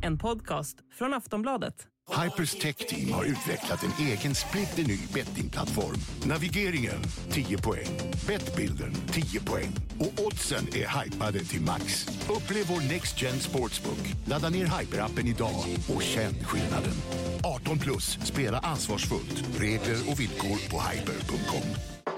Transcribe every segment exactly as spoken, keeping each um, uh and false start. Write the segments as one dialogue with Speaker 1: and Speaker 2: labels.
Speaker 1: En podcast från Aftonbladet.
Speaker 2: Hypers Tech Team har utvecklat en egen splitterny bettingplattform. Navigeringen tio poäng, Bettbilden tio poäng och oddsen är hypade till max. Upplev vår Next Gen Sportsbook. Ladda ner Hyper-appen idag och känn skillnaden. arton plus, spela ansvarsfullt. Regler och villkor på hyper punkt com.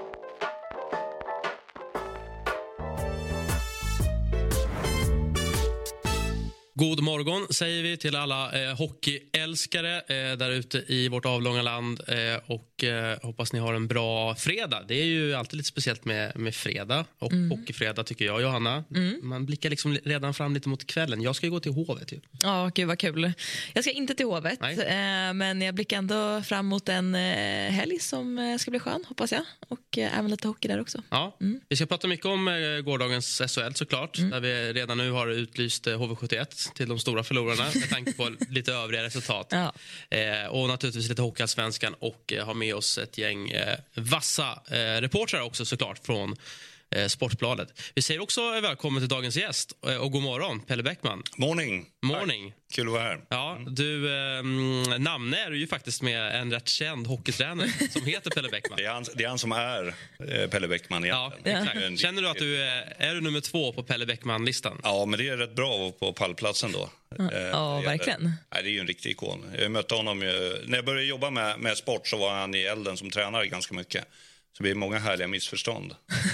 Speaker 3: God morgon säger vi till alla eh, hockeyälskare eh, där ute i vårt avlånga land eh, och eh, hoppas ni har en bra fredag. Det är ju alltid lite speciellt med, med fredag och mm. hockeyfredag tycker jag, Johanna. Mm. Man blickar liksom redan fram lite mot kvällen. Jag ska ju gå till Hovet ju.
Speaker 4: Ja, gud vad kul. Jag ska inte till Hovet, eh, men jag blickar ändå fram mot en eh, helg som eh, ska bli skön, hoppas jag. Och eh, även lite hockey där också.
Speaker 3: Ja, mm. Vi ska prata mycket om eh, gårdagens S H L såklart, mm. där vi redan nu har utlyst eh, H V sjuttioett till de stora förlorarna med tanke på lite övriga resultat. Ja. Eh, och naturligtvis lite hockeyallsvenskan och eh, har med oss ett gäng eh, vassa eh, reportrar också såklart från eh, Sportbladet. Vi säger också välkommen till dagens gäst eh, och god morgon, Pelle Bäckman.
Speaker 5: Morning.
Speaker 3: Morning.
Speaker 5: Tack. Kul att vara här.
Speaker 3: Ja, du, eh, namn är du ju faktiskt med en rätt känd hockeytränare som heter Pelle Bäckman.
Speaker 5: Det är han, det är han som är eh, Pelle Bäckman egentligen.
Speaker 3: Ja, exakt. Känner du att du är, är du nummer två på Pelle Bäckman-listan?
Speaker 5: Ja, men det är rätt bra på pallplatsen då.
Speaker 4: Ja, eh, ja verkligen.
Speaker 5: Det, nej, det är ju en riktig ikon. Jag mötte honom ju, när jag började jobba med, med sport så var han i elden som tränare ganska mycket. Så det blir många härliga missförstånd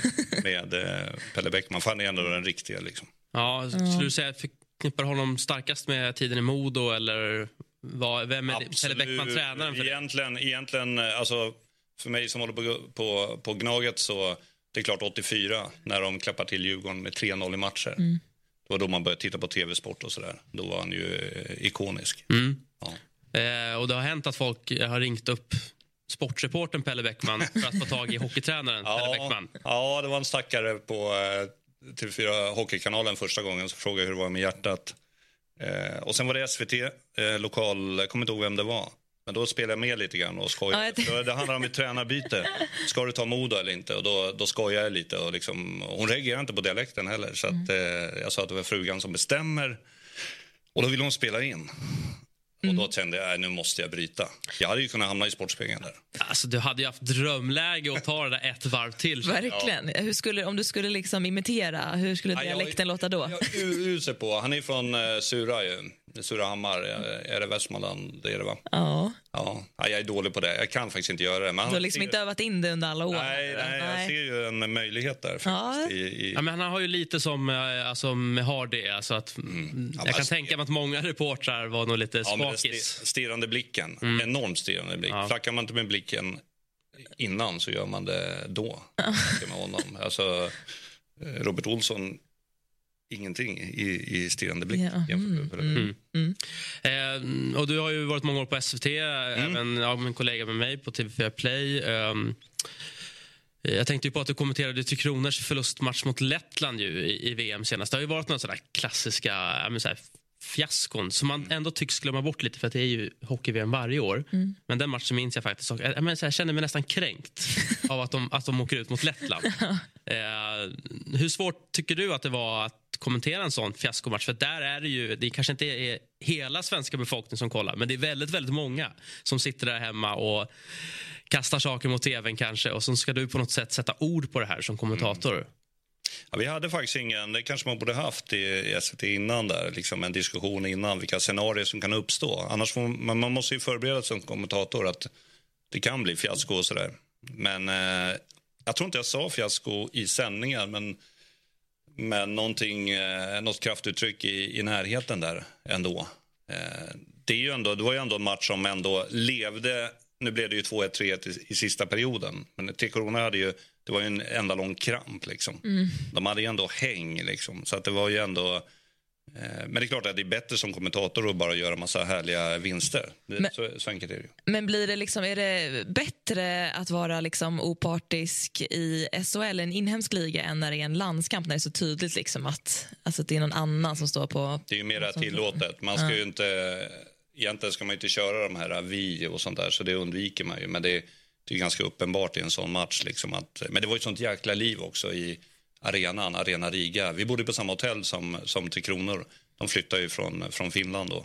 Speaker 5: med eh, Pelle Bäckman. För han är ändå den riktiga liksom.
Speaker 3: Ja, skulle du säga förknippar honom starkast med tiden i Modo eller vad, vem är Absolut. Pelle Bäckman tränaren för
Speaker 5: egentligen, det? Egentligen, alltså för mig som håller på, på, på Gnaget så det är klart åttiofyra när de klappar till Djurgården med tre noll i matcher. Mm. Det var då man började titta på tv-sport och sådär. Då var han ju eh, ikonisk.
Speaker 3: Mm. Ja. Eh, och det har hänt att folk har ringt upp sportreporten Pelle Bäckman för att få tag i hockeytränaren
Speaker 5: ja,
Speaker 3: Pelle Bäckman.
Speaker 5: Ja, det var en stackare på eh, T V fyra Hockeykanalen första gången så frågade jag hur det var med hjärtat. Eh, och sen var det S V T, eh, lokal, jag kommer inte ihåg vem det var. Men då spelade jag med lite grann och skojade. Ja, det handlar om ett tränarbyte. Ska du ta Modo eller inte? Och då, då skojar jag lite. Och liksom, hon reagerar inte på dialekten heller. Så att, eh, jag sa att det var frugan som bestämmer. Och då ville hon spela in. Mm. Och då kände jag, nu måste jag bryta. Jag hade ju kunnat hamna i Sportspegeln där.
Speaker 3: Alltså du hade ju haft drömläge att ta det där ett varv till.
Speaker 4: Verkligen. Ja. Hur skulle, om du skulle liksom imitera, hur skulle ja, dialekten jag, låta då?
Speaker 5: Jag, jag usar på. Han är från uh, Sura ju. Surahammar. Är det Västmanland? Det är det va?
Speaker 4: Ja.
Speaker 5: Ja. Ja, jag är dålig på det. Jag kan faktiskt inte göra det. Men
Speaker 4: du har liksom ser... inte övat in det under alla år?
Speaker 5: Nej, nej, nej. Jag ser ju en möjlighet där faktiskt. Ja. I, i...
Speaker 3: Ja, men han har ju lite som alltså, med Hardy. Alltså att, mm. ja, jag kan alltså, tänka mig att många reportrar var nog lite ja, skakis.
Speaker 5: Stirrande blicken. Mm. Enormt stirrande blick. Ja. Flackar man inte med blicken innan så gör man det då. Med honom. Alltså, Robert Olsson ingenting i, i stirrande blick.
Speaker 4: Ja. Mm. Mm. Mm.
Speaker 3: Eh, och du har ju varit många år på S V T. Mm. Även ja, min kollega med mig på T V fyra Play. Eh, jag tänkte ju på att du kommenterade Tre Kronors förlustmatch mot Lettland ju i, i V M senast. Det har ju varit några sådär klassiska ja, så här, fiaskon som man ändå tycks glömma bort lite för att det är ju hockey-V M varje år. Mm. Men den matchen minns jag faktiskt. Jag, jag, jag känner mig nästan kränkt av att de, att de åker ut mot Lettland. eh, hur svårt tycker du att det var att kommentera en sån fiaskomatch? För där är det ju, det kanske inte är hela svenska befolkningen som kollar, men det är väldigt, väldigt många som sitter där hemma och kastar saker mot tvn kanske, och så ska du på något sätt sätta ord på det här som kommentator. Mm.
Speaker 5: Ja, vi hade faktiskt ingen, det kanske man borde haft i, i S V T innan där, liksom en diskussion innan vilka scenarier som kan uppstå. Annars får man, man måste ju förbereda sig som kommentator att det kan bli fiasko och sådär. Men eh, jag tror inte jag sa fiasko i sändningen, men, men någonting, eh, något kraftuttryck i, i närheten där ändå. Eh, det, är ju ändå. Det var ju ändå en match som ändå levde. Nu blev det ju två ett tre ett i, i sista perioden. Men Tre Kronor hade ju, det var ju en enda lång kramp liksom. Mm. De hade ju ändå häng liksom. Så att det var ju ändå... Eh, men det är klart att det är bättre som kommentator att bara göra massa härliga vinster. Det, men, så, så enkelt är det ju.
Speaker 4: Men blir det liksom, är det bättre att vara liksom opartisk i S H L, en inhemsk liga, än när det är en landskamp, när det är så tydligt liksom att, alltså att det är någon annan som står på...
Speaker 5: Det är ju mer tillåtet. Man ska ja. ju inte... Egentligen ska man inte köra de här vi och sånt där, så det undviker man ju. Men det, det är ganska uppenbart i en sån match liksom att, men det var ju sånt jäkla liv också i arenan, Arena Riga. Vi bodde på samma hotell som, som Tre Kronor. De flyttade ju från, från Finland då.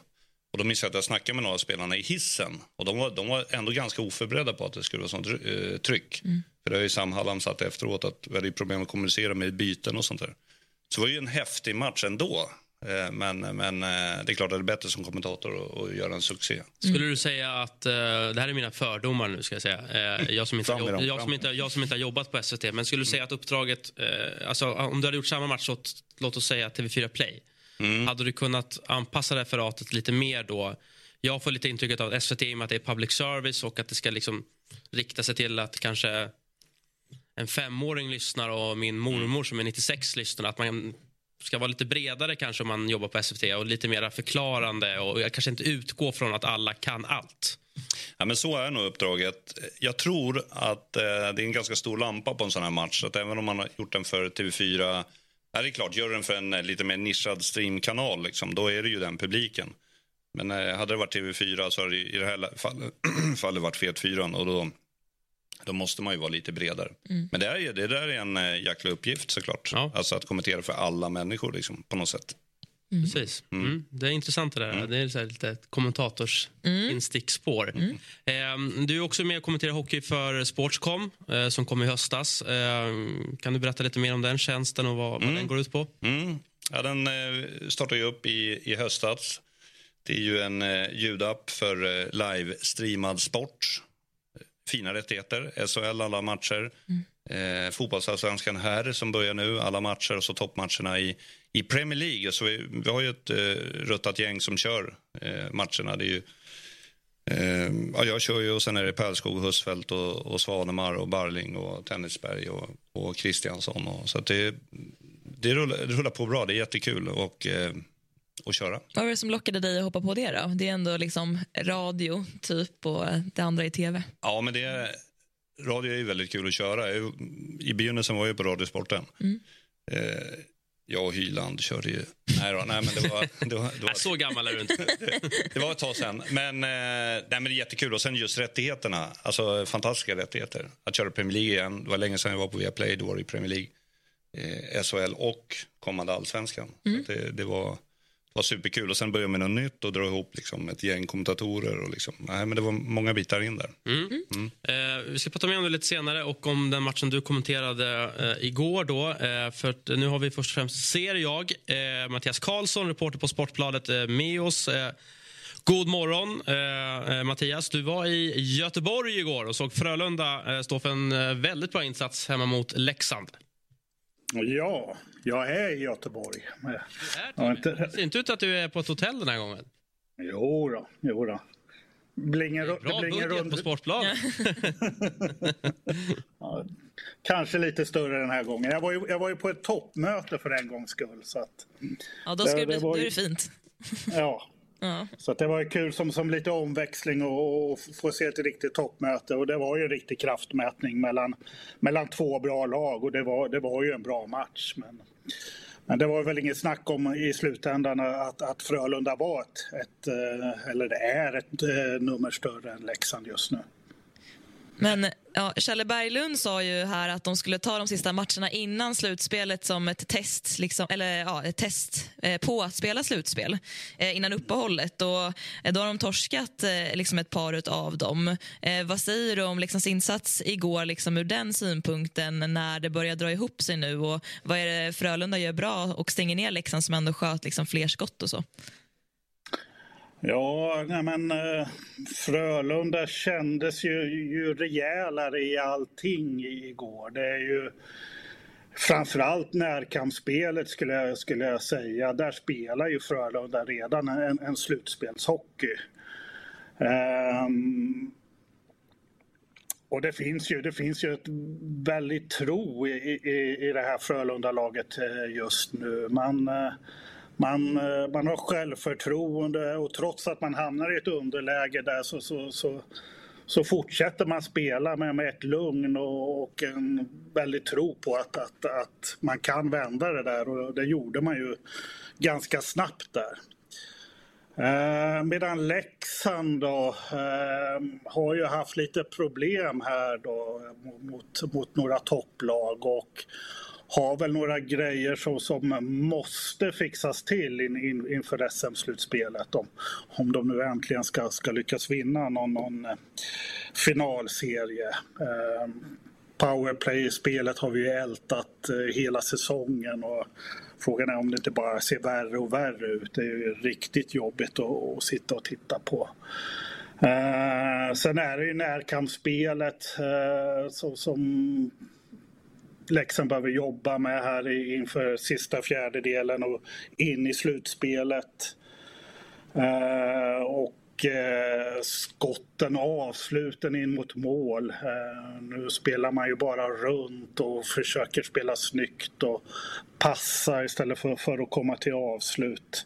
Speaker 5: Och de minns att jag snackade med några spelarna i hissen. Och de var, de var ändå ganska oförberedda på att det skulle vara sånt uh, tryck. Mm. För det har ju Sam Hallam satt efteråt att vi hade problem att kommunicera med byten och sånt där. Så det var ju en häftig match ändå. Uh, men, men uh, det är klart att det är bättre som kommentator att göra en succé. Mm.
Speaker 3: Skulle du säga att, uh, det här är mina fördomar nu ska jag säga. Uh, jag, som inte jobb, dem, jag, som inte, jag som inte har jobbat på S V T. Men skulle du säga att uppdraget, uh, alltså om du hade gjort samma match åt, låt oss säga T V fyra Play. Mm. Hade du kunnat anpassa referatet lite mer då? Jag får lite intrycket av att S V T i och med att det är public service och att det ska liksom rikta sig till att kanske en femåring lyssnar och min mormor som är nittiosex lyssnar. Att man ska vara lite bredare kanske om man jobbar på S V T och lite mer förklarande och jag kanske inte utgår från att alla kan allt.
Speaker 5: Ja, men så är nog uppdraget. Jag tror att eh, det är en ganska stor lampa på en sån här match. Så att även om man har gjort den för T V fyra... Ja, det är klart, gör den för en lite mer nischad streamkanal liksom, då är det ju den publiken. Men eh, hade det varit T V fyra så hade det i det här fallet, fallet varit Fet fyra och då, då måste man ju vara lite bredare. Mm. Men det, är, det där är en eh, jäkla uppgift såklart. Ja. Alltså att kommentera för alla människor liksom, på något sätt.
Speaker 3: Mm. Precis. Mm. Mm. Det är intressant det där. Mm. Det är så här lite kommentators mm. instickspår. Mm. Eh, du är också med och kommenterar hockey för Sportscom eh, som kom i höstas. Eh, kan du berätta lite mer om den tjänsten och vad, mm. vad den går ut på?
Speaker 5: Mm. Ja, den eh, startar ju upp i, i höstas. Det är ju en eh, ljudapp för eh, live-streamad sport. Fina rättigheter. S H L alla matcher. Mm. Eh, fotbollsallsvenskan här som börjar nu. Alla matcher och så toppmatcherna i I Premier League. Så vi, vi har ju ett eh, ruttat gäng som kör eh, matcherna. Det är ju, eh, ja, jag kör ju och sen är det Pärlskog, Husfeldt och, och Svanemar och Barling och Tennisberg och, och Kristiansson. Och, så att det, det, rullar, det rullar på bra. Det är jättekul och, eh, att köra.
Speaker 4: Vad var det som lockade dig att hoppa på det då? Det är ändå liksom radio typ och det andra i tv.
Speaker 5: Ja, men det är, radio är ju väldigt kul att köra. I begynnelsen var jag på Radiosporten. Mm. Eh, Jag och Hyland körde ju... Nej, då, nej men det var... Det var, det var
Speaker 3: så gammal är du inte.
Speaker 5: det, det var ett tag sen. Men, nej, men det är jättekul. Och sen just rättigheterna. Alltså fantastiska rättigheter. Att köra Premier League igen. Det var länge sedan jag var på Viaplay. Då var det i Premier League. Eh, S H L och kommande allsvenskan. Mm. Det, det var... var superkul. Och sen började med något nytt och dra ihop liksom ett gäng kommentatorer. Och liksom, nej, men det var många bitar in där. Mm.
Speaker 3: Mm. Eh, vi ska prata med om det lite senare och om den matchen du kommenterade eh, igår då. Eh, för att, nu har vi först och främst, ser jag, eh, Mattias Karlsson, reporter på Sportbladet, eh, med oss. Eh, god morgon, eh, Mattias. Du var i Göteborg igår och såg Frölunda eh, stå för en eh, väldigt bra insats hemma mot Leksand.
Speaker 6: Ja, jag är i Göteborg.
Speaker 3: Det är inte... ser inte ut att du är på ett hotell den här gången.
Speaker 6: Jo då, jo då. Blingar,
Speaker 3: det bra det budget rund... på Sportbladet.
Speaker 6: Ja, kanske lite större den här gången. Jag var ju, jag var ju på ett toppmöte för en gångs skull. Så att,
Speaker 4: ja, då, ska det, det, bli, då är det fint.
Speaker 6: Ja. Ja. Så att det var ju kul som, som lite omväxling och, och få se ett riktigt toppmöte. Och det var ju en riktig kraftmätning mellan, mellan två bra lag. Och det var, det var ju en bra match. Men, men det var väl inget snack om i slutändan att, att Frölunda var ett, ett, eller det är ett nummer större än Leksand just nu.
Speaker 4: Men ja, Kjelle Berglund sa ju här att de skulle ta de sista matcherna innan slutspelet som ett test, liksom, eller ja, ett test eh, på att spela slutspel eh, innan uppehållet. Och eh, då har de torskat eh, liksom ett par av dem. Eh, vad säger du om liksom, insats igår liksom, ur den synpunkten när det börjar dra ihop sig nu? Och vad är det Frölunda gör bra och stänger ner Leksand som ändå sköt liksom, fler skott och så?
Speaker 6: Ja, nej men eh, Frölunda kändes ju, ju rejälare i allting igår. Det är ju framförallt närkampsspelet skulle jag, skulle jag säga. Där spelar ju Frölunda redan en, en slutspelshockey. Um, och det finns ju, det finns ju ett väldigt tro i, i, i det här Frölunda-laget just nu. Man... Man, man har självförtroende och trots att man hamnar i ett underläge där så, så, så, så fortsätter man spela med, med ett lugn och, och en väldigt tro på att, att, att man kan vända det där, och det gjorde man ju ganska snabbt där. Eh, medan Leksand då, eh, har ju haft lite problem här då mot, mot några topplag och har väl några grejer som, som måste fixas till in, in, inför S M-slutspelet. Om, om de nu äntligen ska, ska lyckas vinna någon, någon finalserie. Eh, Powerplay-spelet har vi ju ältat eh, hela säsongen och frågan är om det inte bara ser värre och värre ut. Det är ju riktigt jobbigt att, att sitta och titta på. Eh, sen är det ju närkampsspelet eh, så, som Leksand behöver jobba med här inför sista fjärdedelen och in i slutspelet. Eh, och eh, skotten och avsluten in mot mål. Eh, nu spelar man ju bara runt och försöker spela snyggt och passa istället för, för att komma till avslut.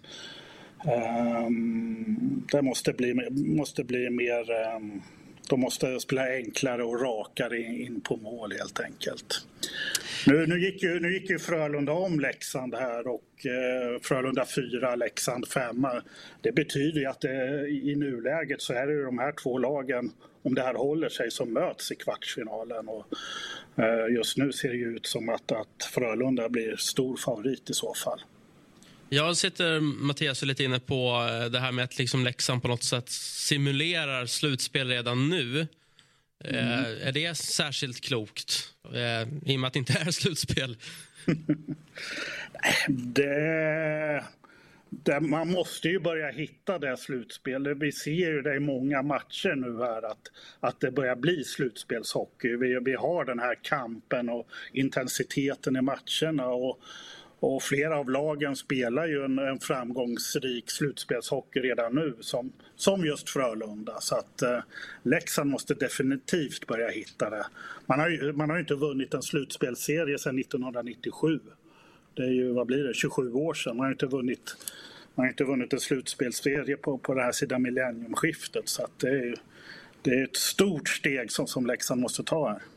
Speaker 6: Um, det måste bli, måste bli mer, um, de måste spela enklare och rakare in, in på mål helt enkelt. Nu, nu, gick ju, nu gick ju Frölunda om Leksand här och uh, Frölunda fyra, Leksand fem. Det betyder ju att det, i nuläget så är det ju de här två lagen, om det här håller sig, som möts i kvartsfinalen. Och, uh, just nu ser det ju ut som att, att Frölunda blir stor favorit i så fall.
Speaker 3: Jag sitter, Mattias, lite inne på det här med att liksom Leksand på något sätt simulerar slutspel redan nu. Mm. Eh, är det särskilt klokt? Eh, I och med att det inte är slutspel.
Speaker 6: det, det, man måste ju börja hitta det slutspel. Vi ser ju det i många matcher nu här att, att det börjar bli slutspelshockey. Vi, vi har den här kampen och intensiteten i matcherna och Och flera av lagen spelar ju en, en framgångsrik slutspelshockey redan nu som, som just Frölunda. Så att eh, Leksand måste definitivt börja hitta det. Man har ju, man har ju inte vunnit en slutspelsserie sedan nittonhundranittiosju. Det är ju, vad blir det, tjugosju år sedan. Man har inte vunnit, man har inte vunnit en slutspelsserie på, på det här sidan millenniumskiftet. Så att det är ju, det är ett stort steg som, som Leksand måste ta här.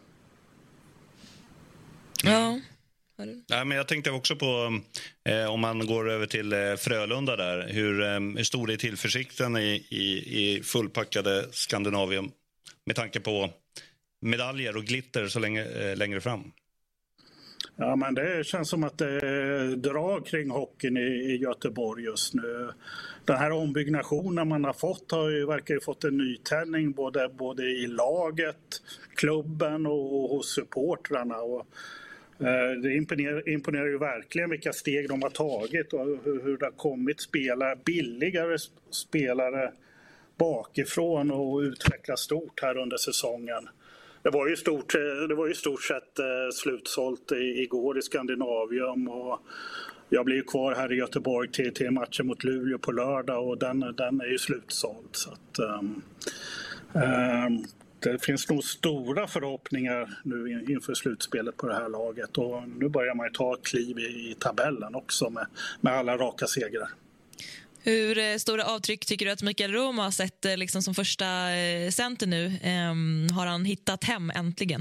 Speaker 4: Ja.
Speaker 5: Ja, men jag tänkte också på eh, om man går över till eh, Frölunda där, hur, eh, hur stor är tillförsikten i, i, i fullpackade Skandinavien med tanke på medaljer och glitter så länge, eh, längre fram?
Speaker 6: Ja, men det känns som att det drar kring hockeyn i, i Göteborg just nu. Den här ombyggnationen man har fått har ju, verkar ju fått en nytändning både, både i laget, klubben och hos supportrarna. Och det imponerar, imponerar ju verkligen vilka steg de har tagit och hur, hur det har kommit spelare, billigare spelare bakifrån och utveckla stort här under säsongen. Det var ju stort, det var ju stort sett slutsålt igår i Skandinavium och jag blir ju kvar här i Göteborg till, till matchen mot Luleå på lördag och den, den är ju slutsåld. Så att, um, um, det finns nog stora förhoppningar nu inför slutspelet på det här laget och nu börjar man ju ta ett kliv i tabellen också med, med alla raka segrar.
Speaker 4: Hur stora avtryck tycker du att Mikael Roma har sett liksom som första center nu? Um, har han hittat hem äntligen?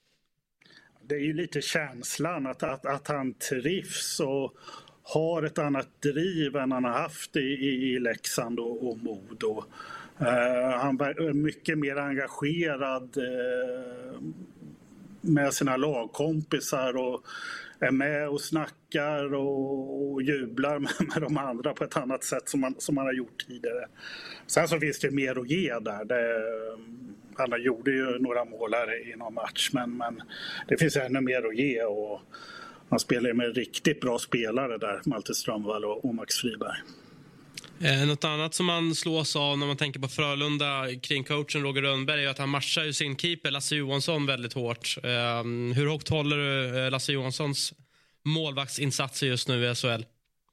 Speaker 6: Det är ju lite känslan att, att, att han trivs och har ett annat driv än han har haft i, i, i Leksand och, och Modo. Uh, han är mycket mer engagerad uh, med sina lagkompisar och är med och snackar och, och jublar med, med de andra på ett annat sätt som man, som man har gjort tidigare. Sen så finns det mer att ge där. Det, han gjorde ju några mål här i någon match men, men det finns ännu mer att ge och man spelar med riktigt bra spelare där, Malte Strömvall och, och Max Friberg.
Speaker 3: Eh, något annat som man slås av när man tänker på Frölunda kring coachen Roger Rönnberg är att han matchar ju sin keeper Lasse Johansson väldigt hårt. Eh, hur högt håller du eh, Lasse Johanssons målvaktsinsatser just nu i S H L?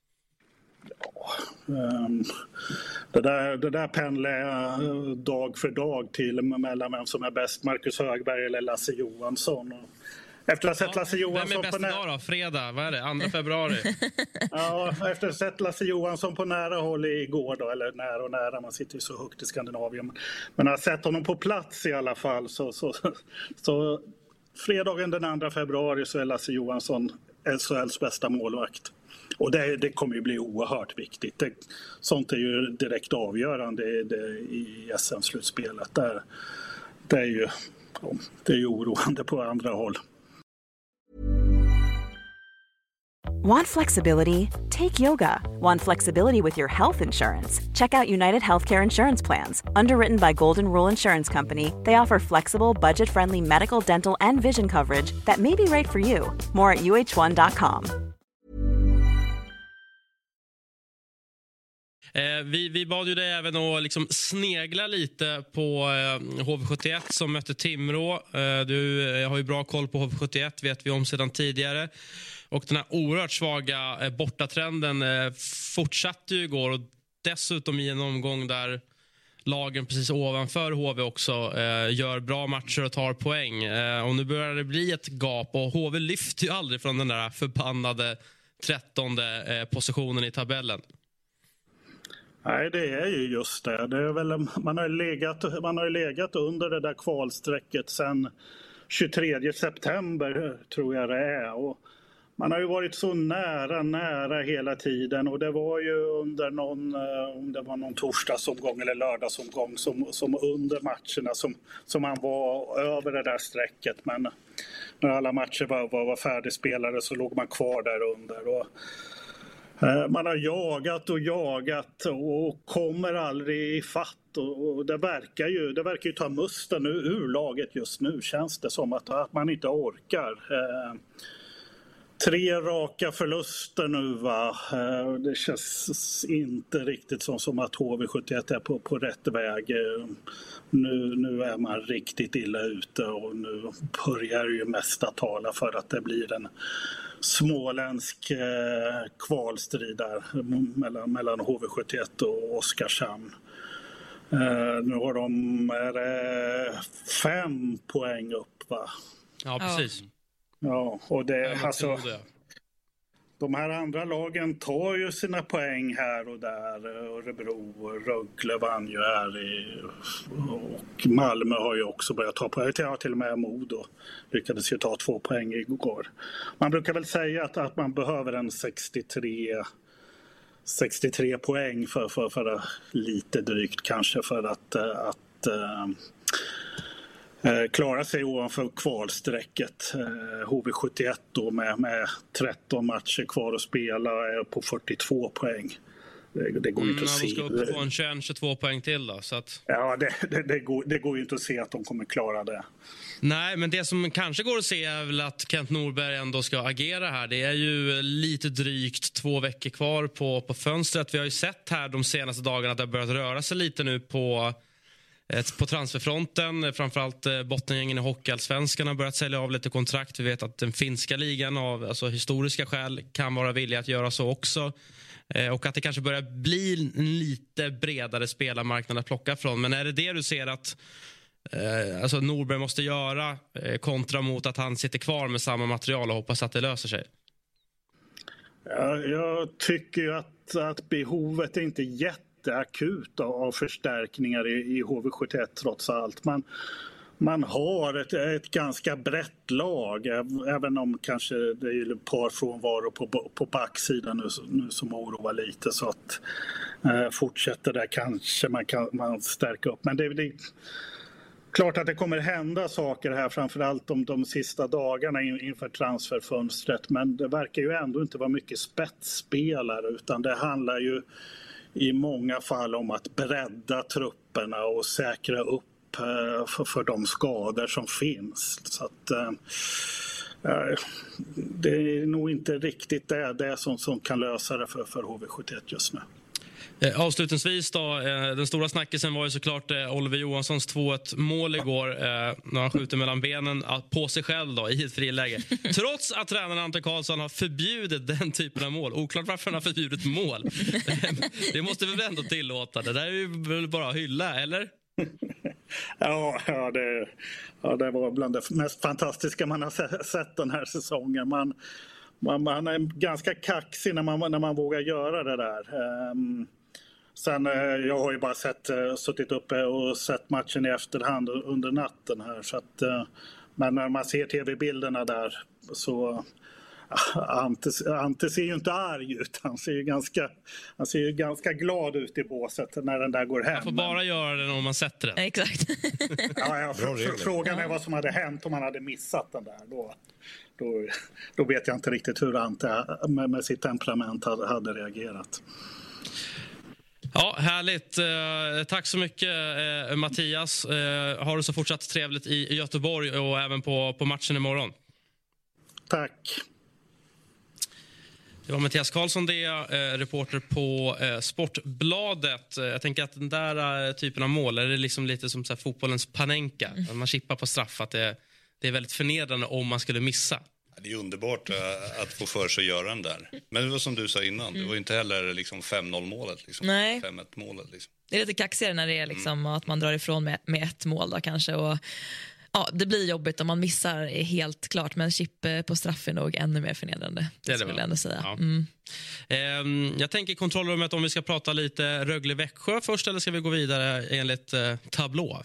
Speaker 6: Ja, um, det, där, det där pendlar jag dag för dag till mellan vem som är bäst, Marcus Högberg eller Lasse Johansson. Efter att ha sett Lasse Johansson
Speaker 3: Vem är bäst
Speaker 6: på
Speaker 3: idag då? Fredag, vad är det? andra februari.
Speaker 6: Ja, efter att ha sett Lasse Johansson på nära håll igår då, eller nära och nära, man sitter ju så högt i Skandinavien. Men jag har sett honom på plats i alla fall så, så, så fredagen den andra februari så är Lasse Johansson S H L:s bästa målvakt. Och det, det kommer ju bli oerhört viktigt. Det, sånt är ju direkt avgörande det, i S M-slutspelet. Det, det, är ju, det är ju oroande på andra håll.
Speaker 7: Want flexibility? Take yoga. Want flexibility with your health insurance? Check out United Healthcare Insurance Plans. Underwritten by Golden Rule Insurance Company, they offer flexible, budget-friendly medical, dental, and vision coverage that may be right for you. More at U H one dot com.
Speaker 3: Eh, vi, vi bad ju dig även att liksom snegla lite på eh, H V sjuttioett som mötte Timrå. Eh, du eh, har ju bra koll på H V sjuttioett, vet vi om sedan tidigare. Och den här oerhört svaga eh, bortatrenden eh, fortsatte ju igår, och dessutom i en omgång där lagen precis ovanför H V också eh, gör bra matcher och tar poäng. Eh, och nu börjar det bli ett gap, och H V lyfter ju aldrig från den där förbannade trettonde eh, positionen i tabellen.
Speaker 6: Nej, det är ju just det. Det är väl, man har ju legat, man har ju legat under det där kvalsträcket sedan tjugotredje september, tror jag det är. Och man har ju varit så nära, nära hela tiden, och det var ju under någon, om det var någon torsdagsomgång eller lördagsomgång som, som under matcherna som, som man var över det där strecket. Men när alla matcher var, var, var färdigspelade så låg man kvar där under. Och man har jagat och jagat och kommer aldrig i fatt, och det verkar ju, det verkar ju ta musten ur laget just nu, känns det som att, att man inte orkar. Eh, tre raka förluster nu, va. Eh, det känns inte riktigt som, som att H V sjuttioett är på, på rätt väg. Eh, nu, nu är man riktigt illa ute, och nu börjar ju mesta tala för att det blir en småländsk eh, kvalstrid där mellan, mellan H V sjuttioett och Oskarshamn. Eh, nu har de är det fem poäng upp, va?
Speaker 3: Ja, precis.
Speaker 6: Ja, och det,
Speaker 3: ja,
Speaker 6: alltså, de här andra lagen tar ju sina poäng här och där. Örebro och Rögle vann ju här i, och Malmö har ju också börjat ta poäng. Ja, till och med Modo lyckades ju ta två poäng igår. Man brukar väl säga att, att man behöver en sextiotre, sextiotre poäng för, för, för lite drygt kanske för att, att äh, klara sig ovanför kvalsträcket. H V sjuttioett då med, med tretton matcher kvar att spela är på fyrtiotvå poäng. Det, det går mm, inte att se.
Speaker 3: De ska upp på en tjugoett tjugotvå poäng till då. Så att...
Speaker 6: Ja, det, det, det, går, det går ju inte att se att de kommer klara det.
Speaker 3: Nej, men det som kanske går att se är väl att Kent Norberg ändå ska agera här. Det är ju lite drygt två veckor kvar på, på fönstret. Vi har ju sett här de senaste dagarna att det har börjat röra sig lite nu på... På transferfronten, framförallt bottengängen i Hockeyallsvenskan har börjat sälja av lite kontrakt. Vi vet att den finska ligan av alltså, historiska skäl kan vara villig att göra så också. Eh, och att det kanske börjar bli en lite bredare spelarmarknad att plocka från. Men är det det du ser att eh, alltså Norberg måste göra eh, kontra mot att han sitter kvar med samma material och hoppas att det löser sig?
Speaker 6: Ja, jag tycker ju att, att behovet är inte jätte akut av förstärkningar i, i H V sjuttioett trots allt. Man, man har ett, ett ganska brett lag, även om kanske det är ett par frånvaro på, på backsidan nu, nu som oroar lite, så att eh, fortsätter där kanske man kan man stärka upp. Men det, det är klart att det kommer hända saker här, framförallt om de sista dagarna in, inför transferfönstret, men det verkar ju ändå inte vara mycket spetsspelare, utan det handlar ju i många fall om att bredda trupperna och säkra upp för, för de skador som finns. Så att, äh, det är nog inte riktigt det, det som, som kan lösa det för, för H V sjuttioett just nu.
Speaker 3: Eh, avslutningsvis då, eh, den stora snackisen var ju såklart eh, Oliver Johanssons två ett mål igår eh, när han skjuter mellan benen eh, på sig själv då, i ett friläge. Trots att tränaren Ante Karlsson har förbjudit den typen av mål. Oklart varför han har förbjudit mål. Det måste vi väl ändå tillåta. Det där är ju väl bara hylla, eller?
Speaker 6: Ja, ja, det, ja, det var bland det mest fantastiska man har sett den här säsongen. Man, man, man är ganska kaxig när man, när man vågar göra det där. Um, sen, jag har ju bara sett, suttit uppe och sett matchen i efterhand under natten här. Så att, men när man ser tv-bilderna där så... Ante, Ante ser ju inte arg ut. Han ser ju ganska, han ser ju ganska glad ut i båset när den där går hem.
Speaker 3: Man får bara men... göra det om man sätter den.
Speaker 4: Exakt.
Speaker 6: Ja, ja, fr- frågan är vad som hade hänt om man hade missat den där. Då, då, då vet jag inte riktigt hur Ante med, med sitt temperament hade, hade reagerat.
Speaker 3: Ja, härligt. Eh, tack så mycket eh, Mattias. Eh, har du så fortsatt trevligt i Göteborg och även på, på matchen imorgon.
Speaker 6: Tack.
Speaker 3: Det var Mattias Karlsson, det är eh, reporter på eh, Sportbladet. Jag tänker att den där eh, typen av mål är det liksom lite som så här, fotbollens Panenka. Mm. Man chippar på straff, att det, det är väldigt förnedrande om man skulle missa.
Speaker 5: Det är underbart uh, att få för sig att göra den där. Men det var som du sa innan, mm. det var inte heller liksom fem noll-målet. Liksom.
Speaker 4: Nej.
Speaker 5: fem ett-målet. Liksom.
Speaker 4: Det är lite kaxigare när det är liksom mm. att man drar ifrån med, med ett mål då, kanske. Och, ja, det blir jobbigt om man missar, är helt klart. Men chip på straff är nog ännu mer förnedrande. Det, det skulle jag ändå säga. Ja. Mm.
Speaker 3: Um, jag tänker i kontrollrummet om vi ska prata lite Rögle-Växjö först, eller ska vi gå vidare enligt uh, tablå?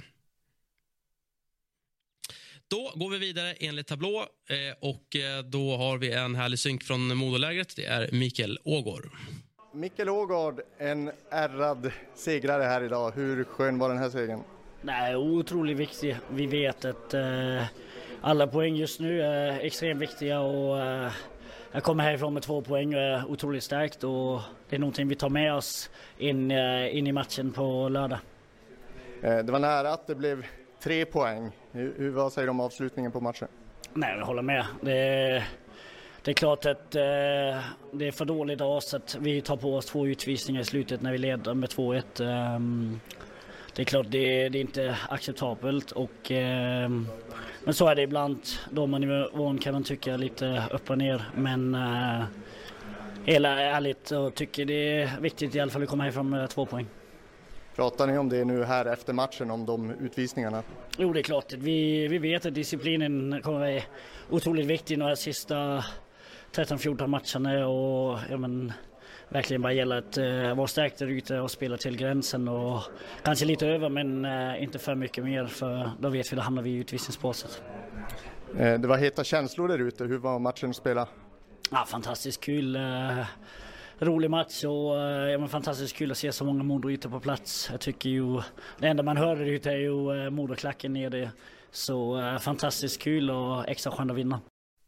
Speaker 3: Då går vi vidare enligt tablå eh, och eh, då har vi en härlig synk från Modolägret. Det är Mikael Ågård.
Speaker 8: Mikael Ågård, en ärrad segrare här idag. Hur skön var den här segern?
Speaker 9: Nej, otroligt viktig. Vi vet att eh, alla poäng just nu är extremt viktiga och eh, jag kommer härifrån med två poäng och är otroligt starkt, och det är någonting vi tar med oss in, eh, in i matchen på lördag.
Speaker 8: Eh, det var nära att det blev tre poäng. Hur, hur vad säger du om avslutningen på matchen?
Speaker 9: Nej, jag håller med. Det är, det är klart att eh, det är för dåligt av oss att vi tar på oss två utvisningar i slutet när vi leder med två ett. Um, det är klart, det, det är inte acceptabelt. Och, um, men så är det ibland. Domarnivån kan man tycka lite upp och ner. Men uh, hela ärligt och tycker det är viktigt i alla fall att komma härifrån med två poäng.
Speaker 8: Pratar ni om det nu här efter matchen, om de utvisningarna?
Speaker 9: Jo, det är klart. Vi, vi vet att disciplinen kommer att vara otroligt viktig de sista tretton fjorton matcherna, och ja, men, verkligen bara gäller att uh, vara stark där ute och spela till gränsen och kanske lite över, men uh, inte för mycket mer, för då vet vi att hamnar vi i utvisningsbåset.
Speaker 8: Eh, det var heta känslor där ute. Hur var matchen att spela?
Speaker 9: Ja, fantastiskt kul. Uh, rolig match och ja, men fantastiskt kul att se så många Modo-ytor på plats. Jag tycker ju, det enda man hör ut är ju eh, Modo-klacken ner det. Så eh, fantastiskt kul och extra skönt att vinna.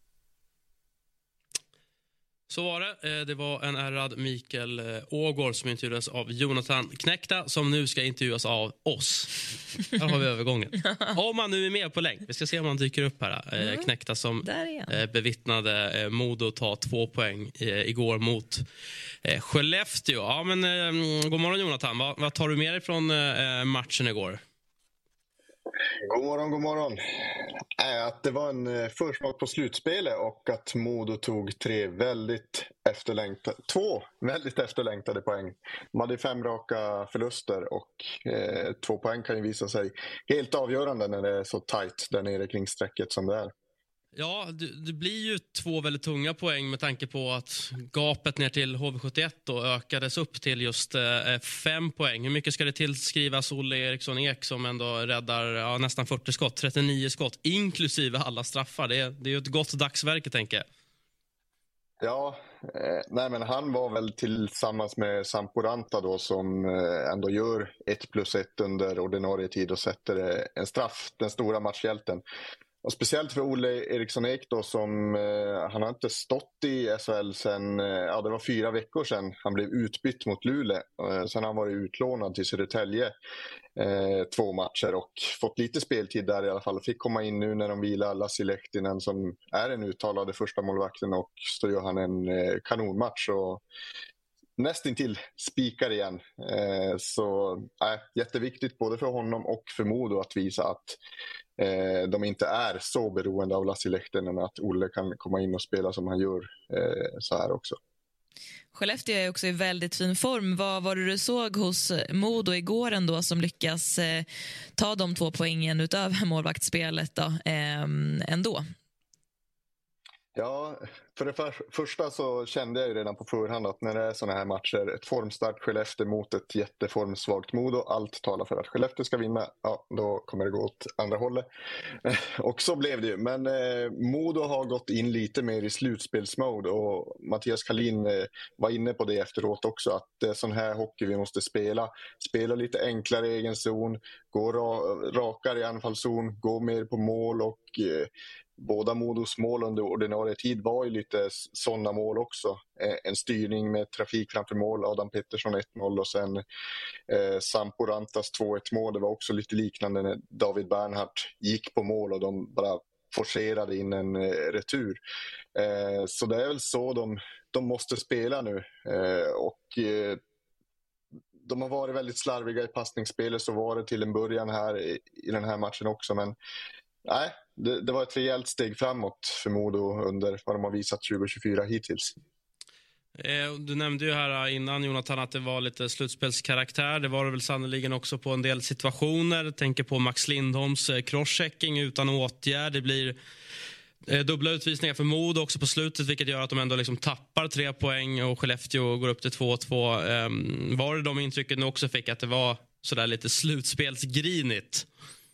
Speaker 3: Så var det. Det var en ärrad Mikael Ågård som intervjuades av Jonathan Knekta, som nu ska intervjuas av oss. Här har vi övergången. Om man nu är med på länk. Vi ska se om han dyker upp här. Mm. Knekta som bevittnade Modo ta två poäng igår mot Skellefteå. Ja, men god morgon Jonathan. Vad, vad tar du med dig från matchen igår?
Speaker 10: God morgon, god morgon. Äh, att det var en försmak på slutspelet och att Modo tog tre väldigt efterlängtade, två väldigt efterlängtade poäng. De hade fem raka förluster och eh, två poäng kan ju visa sig helt avgörande när det är så tajt där nere kring strecket som det är.
Speaker 3: Ja, det, det blir ju två väldigt tunga poäng med tanke på att gapet ner till H V sjuttioett då ökades upp till just eh, fem poäng. Hur mycket ska det tillskrivas Olle Eriksson Ek som ändå räddar ja, nästan fyrtio skott, trettionio skott, inklusive alla straffar. Det är, det är ju ett gott dagsverke, tänker jag.
Speaker 10: Ja, eh, nej men han var väl tillsammans med Sampo Ranta då som eh, ändå gör ett plus ett under ordinarie tid och sätter eh, en straff, den stora matchhjälten. Och speciellt för Olle Eriksson Ek då, som eh, han har inte stått i S H L sen, eh, ja det var fyra veckor sedan han blev utbytt mot Luleå. Eh, sen har han varit utlånad till Södertälje eh, två matcher och fått lite speltid där i alla fall. Fick komma in nu när de vilar Lassi Lehtinen som är den uttalade första målvakten, och så gör han en eh, kanonmatch och nästintill spikar igen. Eh, så äh, jätteviktigt både för honom och för Modo att visa att eh, de inte är så beroende av Lassi Lehtinen, att Olle kan komma in och spela som han gör eh, så här också.
Speaker 4: Skellefteå är också i väldigt fin form. Vad var det du såg hos Modo igår ändå som lyckas eh, ta de två poängen utöver målvaktsspelet då, eh, ändå?
Speaker 10: Ja, för det för, första så kände jag ju redan på förhand att när det är såna här matcher, ett formstarkt Skellefteå mot ett jätteformsvagt Modo, allt talar för att Skellefteå ska vinna, ja då kommer det gå åt andra hållet. Och så blev det ju, men eh, Modo har gått in lite mer i slutspelsmode och Mattias Kalin eh, var inne på det efteråt också, att det är sån här hockey vi måste spela, spela lite enklare i egen zon, gå ra- rakare i anfallszon, gå mer på mål och eh, båda Modos mål under ordinarie tid var ju lite sådana mål också. En styrning med trafik framför mål, Adam Pettersson ett noll och sen eh, Sampo Rantas två ett mål. Det var också lite liknande när David Bernhardt gick på mål och de bara forcerade in en eh, retur. Eh, så det är väl så de, de måste spela nu. Eh, och eh, de har varit väldigt slarviga i passningsspelet, så var det till en början här i, i den här matchen också, men nej, det, det var ett rejält steg framåt för Modo under vad de har visat tjugo tjugofyra hittills.
Speaker 3: Du nämnde ju här innan, Jonathan, att det var lite slutspelskaraktär. Det var det väl sannoliken också på en del situationer. Jag tänker på Max Lindholms crosschecking utan åtgärd. Det blir dubbla utvisningar för Modo också på slutet, vilket gör att de ändå liksom tappar tre poäng och Skellefteå går upp till två två. Var det de intrycken du också fick, att det var sådär lite slutspelsgrinigt?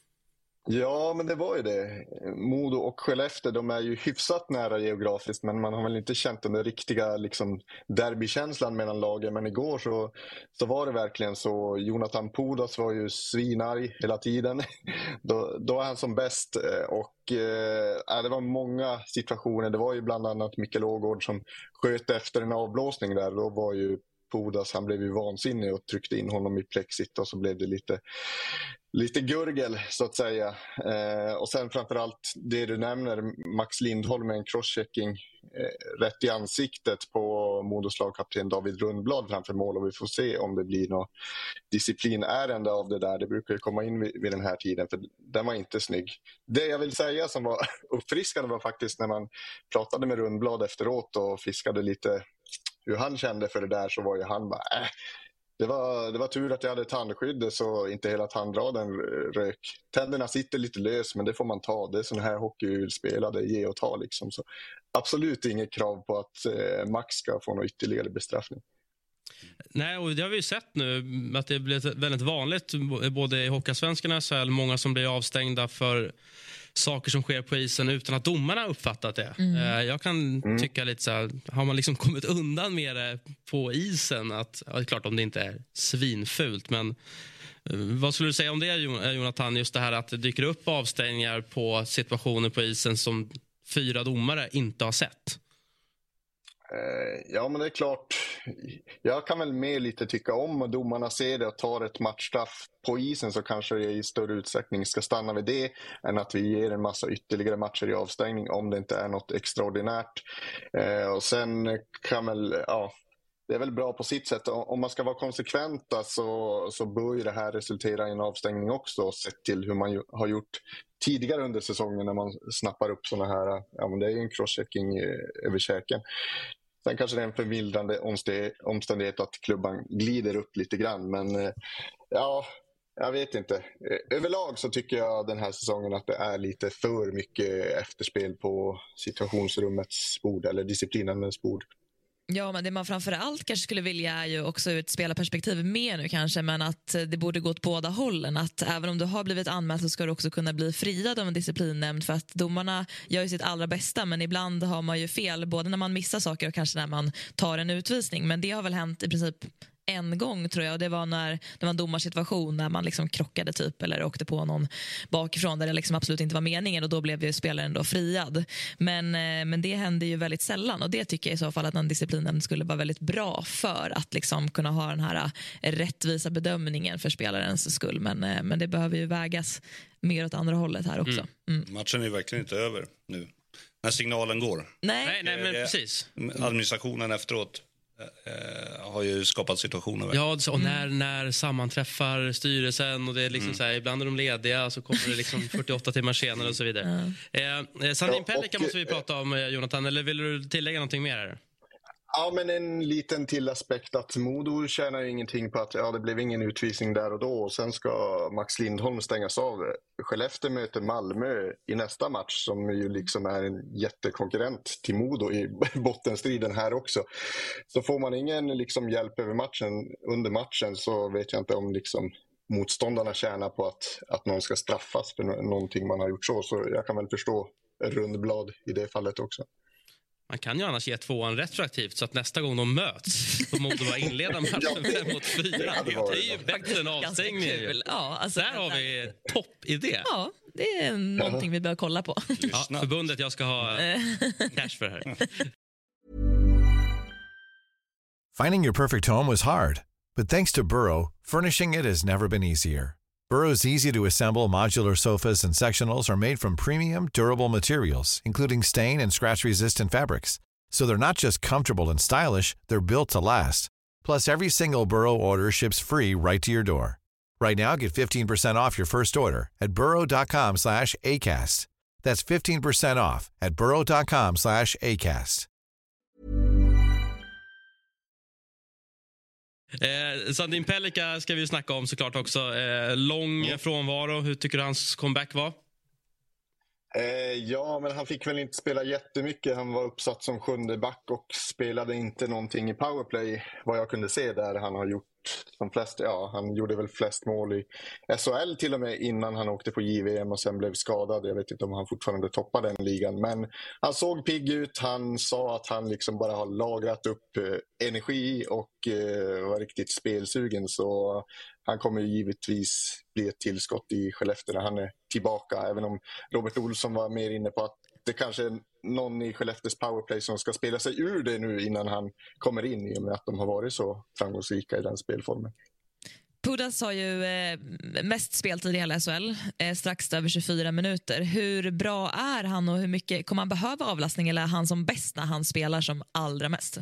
Speaker 10: Ja, men det var ju det. Modo och Skellefteå, de är ju hyfsat nära geografiskt, men man har väl inte känt den riktiga liksom, derbykänslan mellan lagen. Men igår så, så var det verkligen så. Jonathan Pudas var ju svinarg hela tiden. då, då är han som bäst. Och eh, det var många situationer. Det var ju bland annat Mikael Ågård som sköt efter en avblåsning där. Då var ju Pudas, han blev ju vansinnig och tryckte in honom i plexit och så blev det lite lite gurgel så att säga. Eh, och sen framförallt det du nämner, Max Lindholm med en crosschecking eh, rätt i ansiktet på Modos lagkapten David Rundblad framför mål, och vi får se om det blir något disciplinärende av det där. Det brukar ju komma in vid, vid den här tiden, för den var inte snygg. Det jag vill säga som var uppfriskande var faktiskt när man pratade med Rundblad efteråt och fiskade lite hur han kände för det där, så var ju han bara äh, det var, det var tur att jag hade tandskydd så inte hela tandraden rök. Tänderna sitter lite lös, men det får man ta. Det är sån här hockey vi vill spela, det är ge och ta liksom. Så absolut inget krav på att eh, Max ska få någon ytterligare bestraffning.
Speaker 3: Nej, och det har vi ju sett nu att det blir väldigt vanligt både i Hockeyallsvenskan så är det många som blir avstängda för saker som sker på isen utan att domarna uppfattat det. Mm. Jag kan mm. tycka lite så här, har man liksom kommit undan med det på isen, att ja, det är klart om det inte är svinfult, men vad skulle du säga om det, Jonathan, just det här att det dyker upp avstängningar på situationer på isen som fyra domare inte har sett?
Speaker 10: Ja, men det är klart. Jag kan väl mer lite tycka om och domarna ser det och tar ett matchstraff på isen, så kanske det i större utsträckning ska stanna vid det än att vi ger en massa ytterligare matcher i avstängning om det inte är något extraordinärt. Eh, och sen kan väl, ja, det är väl bra på sitt sätt. Om man ska vara konsekventa så, så bör ju det här resultera i en avstängning också, sett till hur man ju, har gjort tidigare under säsongen när man snappar upp såna här, ja men det är ju en crosschecking över käken. Sen kanske det är en förmildrande omständighet att klubban glider upp lite grann, men ja, jag vet inte. Överlag så tycker jag den här säsongen att det är lite för mycket efterspel på situationsrummets bord eller disciplinens bord.
Speaker 4: Ja, men det man framförallt kanske skulle vilja är ju också ur ett spelarperspektiv med nu kanske, men att det borde gå åt båda hållen. Att även om du har blivit anmäld så ska du också kunna bli friad av en disciplinnämnd, för att domarna gör ju sitt allra bästa, men ibland har man ju fel, både när man missar saker och kanske när man tar en utvisning. Men det har väl hänt i princip en gång, tror jag, och det var när det var en domarsituation när man liksom krockade typ eller åkte på någon bakifrån där det liksom absolut inte var meningen, och då blev ju spelaren då friad. Men, men det hände ju väldigt sällan, och det tycker jag i så fall att den disciplinen skulle vara väldigt bra för att liksom kunna ha den här rättvisa bedömningen för spelarens skull. Men, men det behöver ju vägas mer åt andra hållet här också. Mm.
Speaker 5: Mm. Matchen är verkligen inte över nu när signalen går.
Speaker 4: Nej,
Speaker 3: nej, nej men precis.
Speaker 5: Administrationen efteråt Uh, har ju skapat situationer.
Speaker 3: Ja, och när, när sammanträffar styrelsen och det är liksom mm. så här, ibland är de lediga, så kommer det liksom fyrtioåtta timmar senare och så vidare. Mm. Eh, Sandin Pellikka måste vi prata om, Jonathan, eller vill du tillägga någonting mer här?
Speaker 10: Ja, men en liten till aspekt att Modo tjänar ju ingenting på att ja, det blev ingen utvisning där och då. Och sen ska Max Lindholm stängas av. Skellefteå möter Malmö i nästa match som ju liksom är en jättekonkurrent till Modo i bottenstriden här också. Så får man ingen liksom hjälp över matchen under matchen så vet jag inte om liksom motståndarna tjänar på att, att någon ska straffas för någonting man har gjort så. Så jag kan väl förstå Rundblad i det fallet också.
Speaker 3: Man kan ju annars ge tvåan retroaktivt så att nästa gång de möts så måste bara inleda matchen fem mot fyra. Det är ju bättre än avstängning.
Speaker 4: Ja, alltså,
Speaker 3: där har vi toppidé.
Speaker 4: Ja, det är någonting vi bör kolla på.
Speaker 3: Ja, förbundet, jag ska ha cash för det här.
Speaker 11: Finding your perfect home was hard, but thanks to Burrow, furnishing it has never been easier. Burrow's easy-to-assemble modular sofas and sectionals are made from premium, durable materials, including stain and scratch-resistant fabrics. So they're not just comfortable and stylish, they're built to last. Plus, every single Burrow order ships free right to your door. Right now, get fifteen percent off your first order at burrow.com slash ACAST. That's fifteen percent off at burrow.com slash ACAST.
Speaker 3: Eh, Sandin Pellikka ska vi snacka om såklart också. Eh, lång mm. frånvaro. Hur tycker du hans comeback var?
Speaker 10: Eh, ja, men han fick väl inte spela jättemycket. Han var uppsatt som sjunde back och spelade inte någonting i powerplay vad jag kunde se där. Han har gjort som flest, ja, han gjorde väl flest mål i S H L till och med innan han åkte på J V M och sen blev skadad. Jag vet inte om han fortfarande toppar den ligan, men han såg pigg ut. Han sa att han liksom bara har lagrat upp eh, energi och eh, var riktigt spelsugen, så han kommer ju givetvis bli ett tillskott i Skellefteå när han är tillbaka, även om Robert Olsson var mer inne på att det kanske är någon i Skellefteås powerplay som ska spela sig ur det nu innan han kommer in, i och med att de har varit så framgångsrika i den spelformen.
Speaker 4: Pudas har ju eh, mest speltid i hela S H L, eh, strax över tjugofyra minuter. Hur bra är han och hur mycket kommer han behöva avlastning, eller är han som bäst när han spelar som allra mest?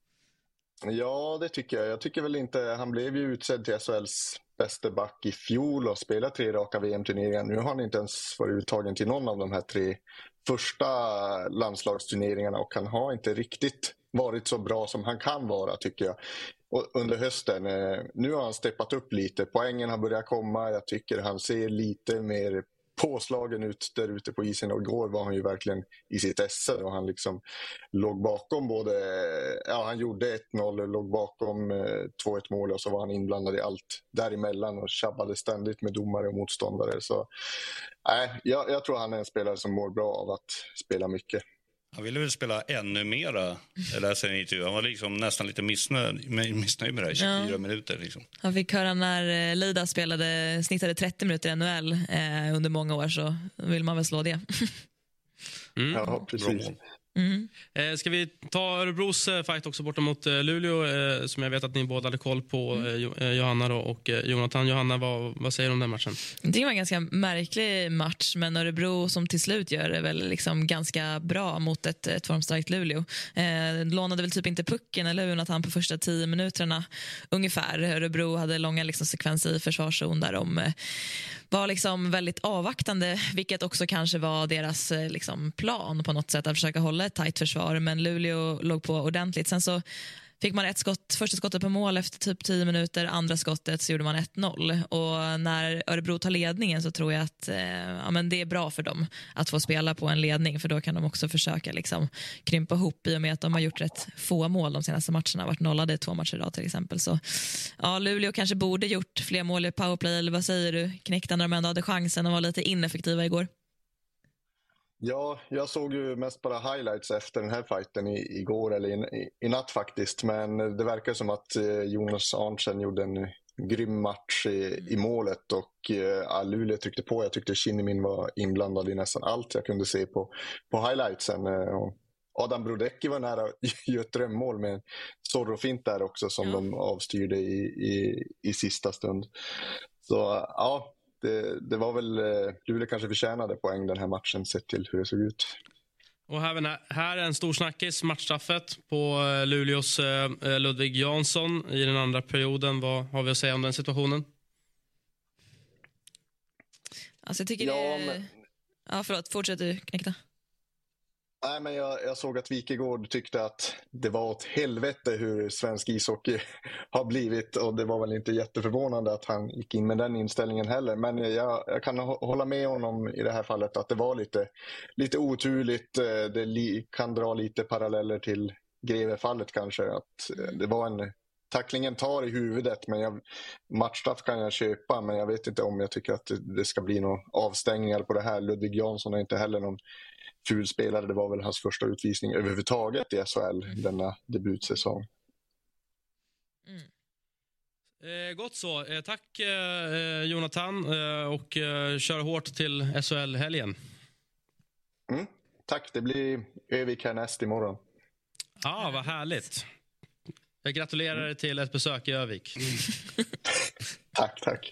Speaker 10: Ja, det tycker jag. Jag tycker väl inte, han blev ju utsedd till S H L:s bästa back i fjol och spelat tre raka V M-turneringar. Nu har han inte ens varit uttagen till någon av de här tre första landslagsturneringarna och han har inte riktigt varit så bra som han kan vara, tycker jag. Och under hösten, nu har han steppat upp lite. Poängen har börjat komma. Jag tycker han ser lite mer påslagen ut där ute på isen, och igår var han ju verkligen i sitt esse och han liksom låg bakom både, ja, han gjorde ett noll, låg bakom eh, två ett mål och så var han inblandad i allt däremellan och tjabbade ständigt med domare och motståndare. Så nej, jag, jag tror han är en spelare som mår bra av att spela mycket.
Speaker 5: Han ville väl spela ännu mera. Jag läste en intervju. Han var liksom nästan lite missnöjd, missnöjd med det här, tjugofyra ja. minuter. Liksom.
Speaker 4: Han fick höra när Lida spelade, snittade trettio minuter i N H L eh, under många år, så vill man väl slå det.
Speaker 10: mm. Ja, precis.
Speaker 4: Mm.
Speaker 3: Eh, ska vi ta Örebros eh, fight också borta mot eh, Luleå, eh, som jag vet att ni båda hade koll på, mm. eh, Johanna då, och eh, Jonathan. Johanna, vad, vad säger du om den matchen?
Speaker 4: Det var en ganska märklig match, men Örebro som till slut gör det väl liksom ganska bra mot ett, ett formstarkt Luleå. Eh, lånade väl typ inte pucken, eller hur, att han på första tio minuterna ungefär. Örebro hade långa liksom sekvenser i försvarszon där de eh, var liksom väldigt avvaktande, vilket också kanske var deras eh, liksom plan på något sätt, att försöka hålla ett tajt försvar, men Luleå låg på ordentligt. Sen så fick man ett skott, första skottet på mål efter typ tio minuter, andra skottet så gjorde man ett noll, och när Örebro tar ledningen så tror jag att eh, ja, men det är bra för dem att få spela på en ledning, för då kan de också försöka liksom krympa ihop, i och med att de har gjort rätt få mål de senaste matcherna, varit nollade två matcher idag till exempel. Så ja, Luleå kanske borde gjort fler mål i powerplay, eller vad säger du? Knäckta när de ändå hade chansen och var lite ineffektiva igår.
Speaker 10: Ja, jag såg ju mest bara highlights efter den här fighten i, igår eller i, i, i natt faktiskt. Men det verkar som att eh, Jonas Arntzen gjorde en grym match i, i målet och eh, Luleå tryckte på. Jag tyckte Kinnimin var inblandad i nästan allt jag kunde se på, på highlightsen. Eh, och Adam Brodecki var nära att göra ett drömmål med en Zorro-fint där också som ja. de avstyrde i, i, i sista stund. Så ja... Det, det var väl, Luleå kanske förtjänade poäng den här matchen sett till hur det såg ut.
Speaker 3: Och här, här är en stor snackis, matchstraffet på Luleås eh, Ludvig Jansson i den andra perioden. Vad har vi att säga om den situationen?
Speaker 4: Alltså jag tycker
Speaker 10: ja,
Speaker 4: det...
Speaker 10: Men...
Speaker 4: Ja, förlåt, fortsätt du, Knäckta.
Speaker 10: Nej, men jag, jag såg att Wikegård tyckte att det var åt helvete hur svensk ishockey har blivit, och det var väl inte jätteförvånande att han gick in med den inställningen heller. Men jag, jag kan hålla med honom i det här fallet att det var lite, lite oturligt. Det li, kan dra lite paralleller till Greve-fallet kanske. Att det var en, tacklingen tar i huvudet, men jag, matchstraff kan jag köpa, men jag vet inte om jag tycker att det, det ska bli några avstängningar på det här. Ludvig Jansson är inte heller någon ful spelare. Det var väl hans första utvisning överhuvudtaget i S H L mm. denna debutsäsong.
Speaker 3: Mm. Eh, gott så. Eh, tack eh, Jonathan eh, och eh, kör hårt till S H L-helgen.
Speaker 10: Mm. Tack, det blir Övik härnäst imorgon.
Speaker 3: Ja, ah, vad härligt. Jag gratulerar mm. till ett besök i Övik.
Speaker 10: tack, tack.